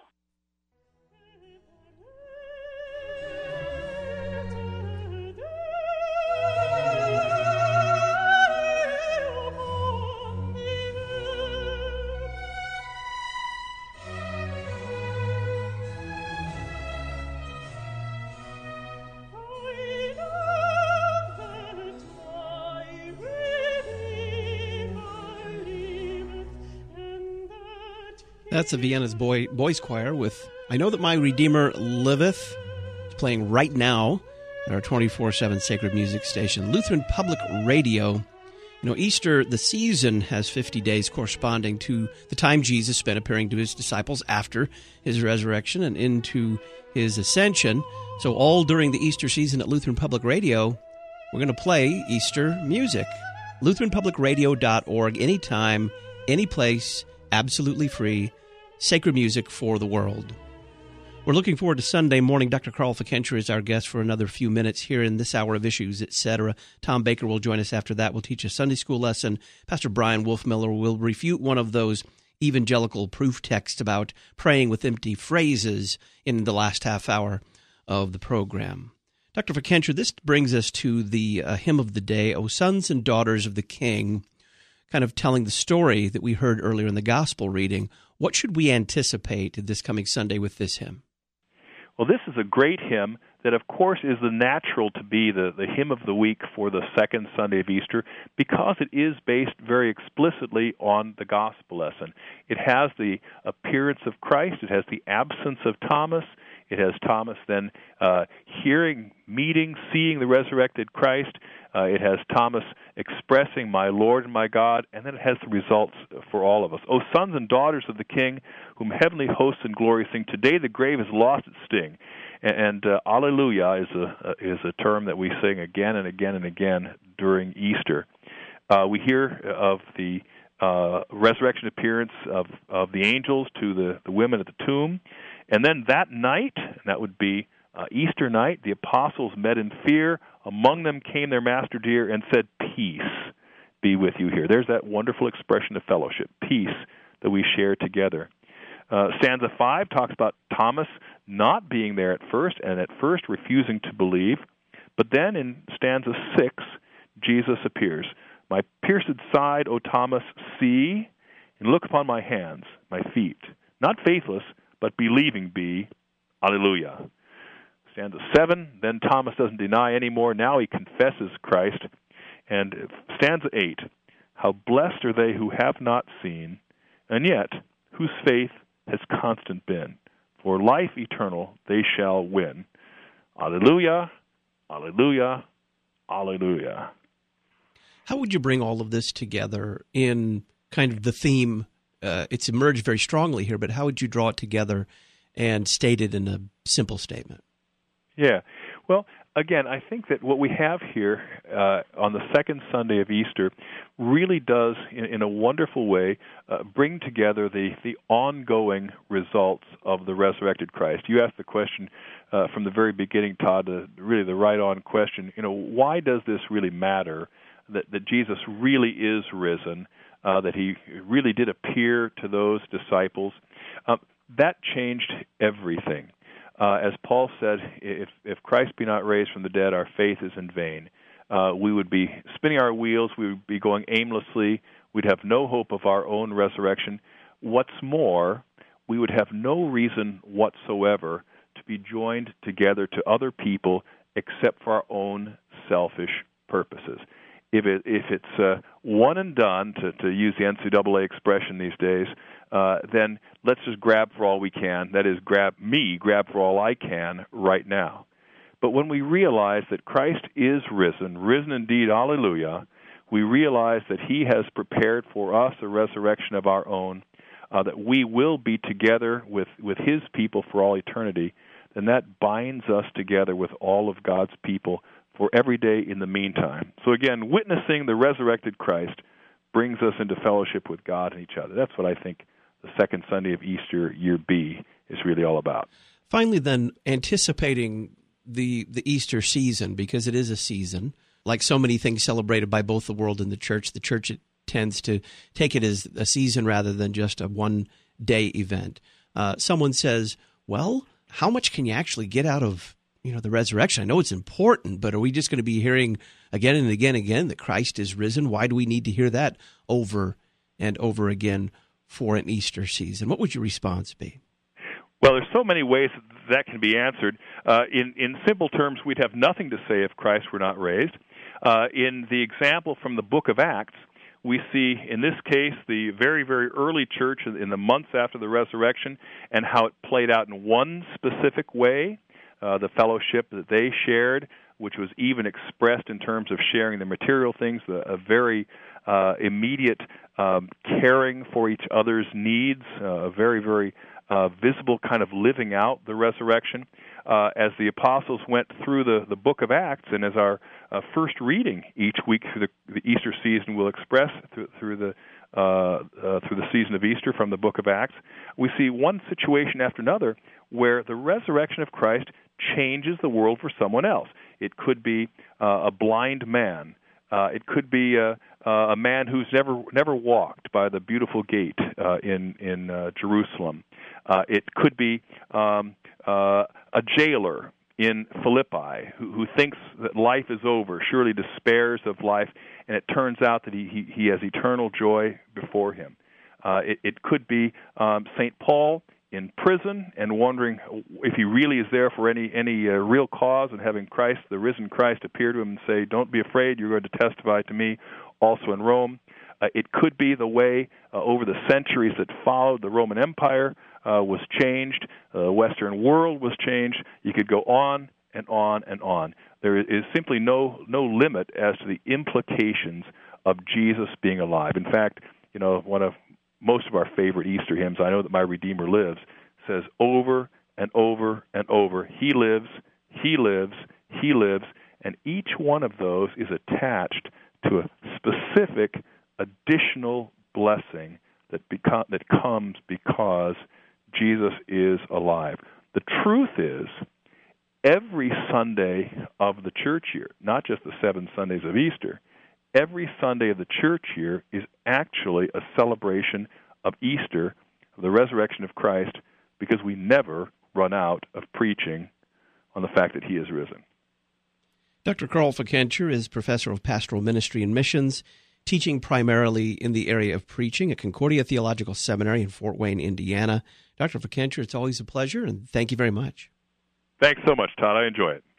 That's the Vienna's boy, Boys Choir with I Know That My Redeemer Liveth. It's playing right now at our twenty-four seven Sacred Music Station, Lutheran Public Radio. You know, Easter, the season, has fifty days corresponding to the time Jesus spent appearing to His disciples after His resurrection and into His ascension. So all during the Easter season at Lutheran Public Radio, we're going to play Easter music. lutheran public radio dot org, anytime, any place, absolutely free. Sacred music for the world. We're looking forward to Sunday morning. Doctor Carl Fickenscher is our guest for another few minutes here in this hour of Issues, et cetera. Tom Baker will join us after that. We'll teach a Sunday school lesson. Pastor Brian Wolfmiller will refute one of those evangelical proof texts about praying with empty phrases in the last half hour of the program. Doctor Fickenscher, this brings us to the uh, hymn of the day, O Sons and Daughters of the King, kind of telling the story that we heard earlier in the gospel reading. What should we anticipate this coming Sunday with this hymn? Well, this is a great hymn that, of course, is the natural to be the, the hymn of the week for the second Sunday of Easter because it is based very explicitly on the gospel lesson. It has the appearance of Christ. It has the absence of Thomas. It has Thomas then uh, hearing, meeting, seeing the resurrected Christ. Uh, it has Thomas expressing, my Lord and my God, and then it has the results for all of us. O sons and daughters of the King, whom heavenly hosts in glory sing, today the grave has lost its sting. And uh, Alleluia is a, is a term that we sing again and again and again during Easter. Uh, we hear of the uh, resurrection appearance of, of the angels to the, the women at the tomb. And then that night, and that would be uh, Easter night, the apostles met in fear. Among them came their master dear and said, peace be with you here. There's that wonderful expression of fellowship, peace that we share together. Uh, stanza five talks about Thomas not being there at first, and at first refusing to believe. But then in stanza six, Jesus appears. My pierced side, O Thomas, see, and look upon my hands, my feet. Not faithless, but believing be. Alleluia. Stanza seven, then Thomas doesn't deny anymore. Now he confesses Christ. And stanza eight, how blessed are they who have not seen, and yet whose faith has constant been. For life eternal they shall win. Alleluia, alleluia, alleluia. How would you bring all of this together in kind of the theme? Uh, it's emerged very strongly here, but how would you draw it together and state it in a simple statement? Yeah. Well, again, I think that what we have here uh, on the second Sunday of Easter really does, in, in a wonderful way, uh, bring together the, the ongoing results of the resurrected Christ. You asked the question uh, from the very beginning, Todd, uh, really the right-on question, you know, why does this really matter, that, that Jesus really is risen, uh, that he really did appear to those disciples? Uh, that changed everything. Uh, as Paul said, if, if Christ be not raised from the dead, our faith is in vain. Uh, we would be spinning our wheels. We would be going aimlessly. We'd have no hope of our own resurrection. What's more, we would have no reason whatsoever to be joined together to other people except for our own selfish purposes. If it if it's uh, one and done, to, to use the N C double A expression these days, uh, then let's just grab for all we can. That is, grab me, grab for all I can right now. But when we realize that Christ is risen, risen indeed, hallelujah, we realize that he has prepared for us a resurrection of our own, uh, that we will be together with, with his people for all eternity, then that binds us together with all of God's people for every day in the meantime. So again, witnessing the resurrected Christ brings us into fellowship with God and each other. That's what I think the second Sunday of Easter, year B, is really all about. Finally, then, anticipating the the Easter season, because it is a season, like so many things celebrated by both the world and the church, the church tends to take it as a season rather than just a one-day event. Uh, someone says, well, how much can you actually get out of you know, the resurrection? I know it's important, but are we just going to be hearing again and again and again that Christ is risen? Why do we need to hear that over and over again for an Easter season? What would your response be? Well, there's so many ways that can be answered. Uh, in, in simple terms, we'd have nothing to say if Christ were not raised. Uh, in the example from the book of Acts, we see, in this case, the very, very early church in the months after the resurrection and how it played out in one specific way. Uh, the fellowship that they shared, which was even expressed in terms of sharing the material things, the, a very uh, immediate um, caring for each other's needs, uh, a very, very uh, visible kind of living out the resurrection. Uh, as the apostles went through the, the book of Acts, and as our uh, first reading each week through the, the Easter season will express through, through the Uh, uh, through the season of Easter from the book of Acts, we see one situation after another where the resurrection of Christ changes the world for someone else. It could be uh, a blind man. Uh, it could be a, a man who's never never walked by the beautiful gate uh, in in uh, Jerusalem. Uh, it could be um, uh, a jailer in Philippi who, who thinks that life is over, surely despairs of life, and it turns out that he, he, he has eternal joy before him. Uh, it, it could be um, Saint Paul in prison and wondering if he really is there for any any uh, real cause, and having Christ, the risen Christ, appear to him and say, "Don't be afraid, you're going to testify to me," also in Rome. Uh, it could be the way uh, over the centuries that followed the Roman Empire uh, was changed, the uh, Western world was changed. You could go on and on and on. There is simply no no limit as to the implications of Jesus being alive. In fact, you know, one of most of our favorite Easter hymns, "I Know That My Redeemer Lives," says over and over and over, "He lives, He lives, He lives," and each one of those is attached to a specific additional blessing that beco- that comes because Jesus is alive. The truth is, every Sunday of the church year, not just the seven Sundays of Easter, every Sunday of the church year is actually a celebration of Easter, of the resurrection of Christ, because we never run out of preaching on the fact that he is risen. Doctor Carl Fickenscher is professor of pastoral ministry and missions, teaching primarily in the area of preaching at Concordia Theological Seminary in Fort Wayne, Indiana. Doctor Fickenscher, it's always a pleasure, and thank you very much. Thanks so much, Todd. I enjoy it.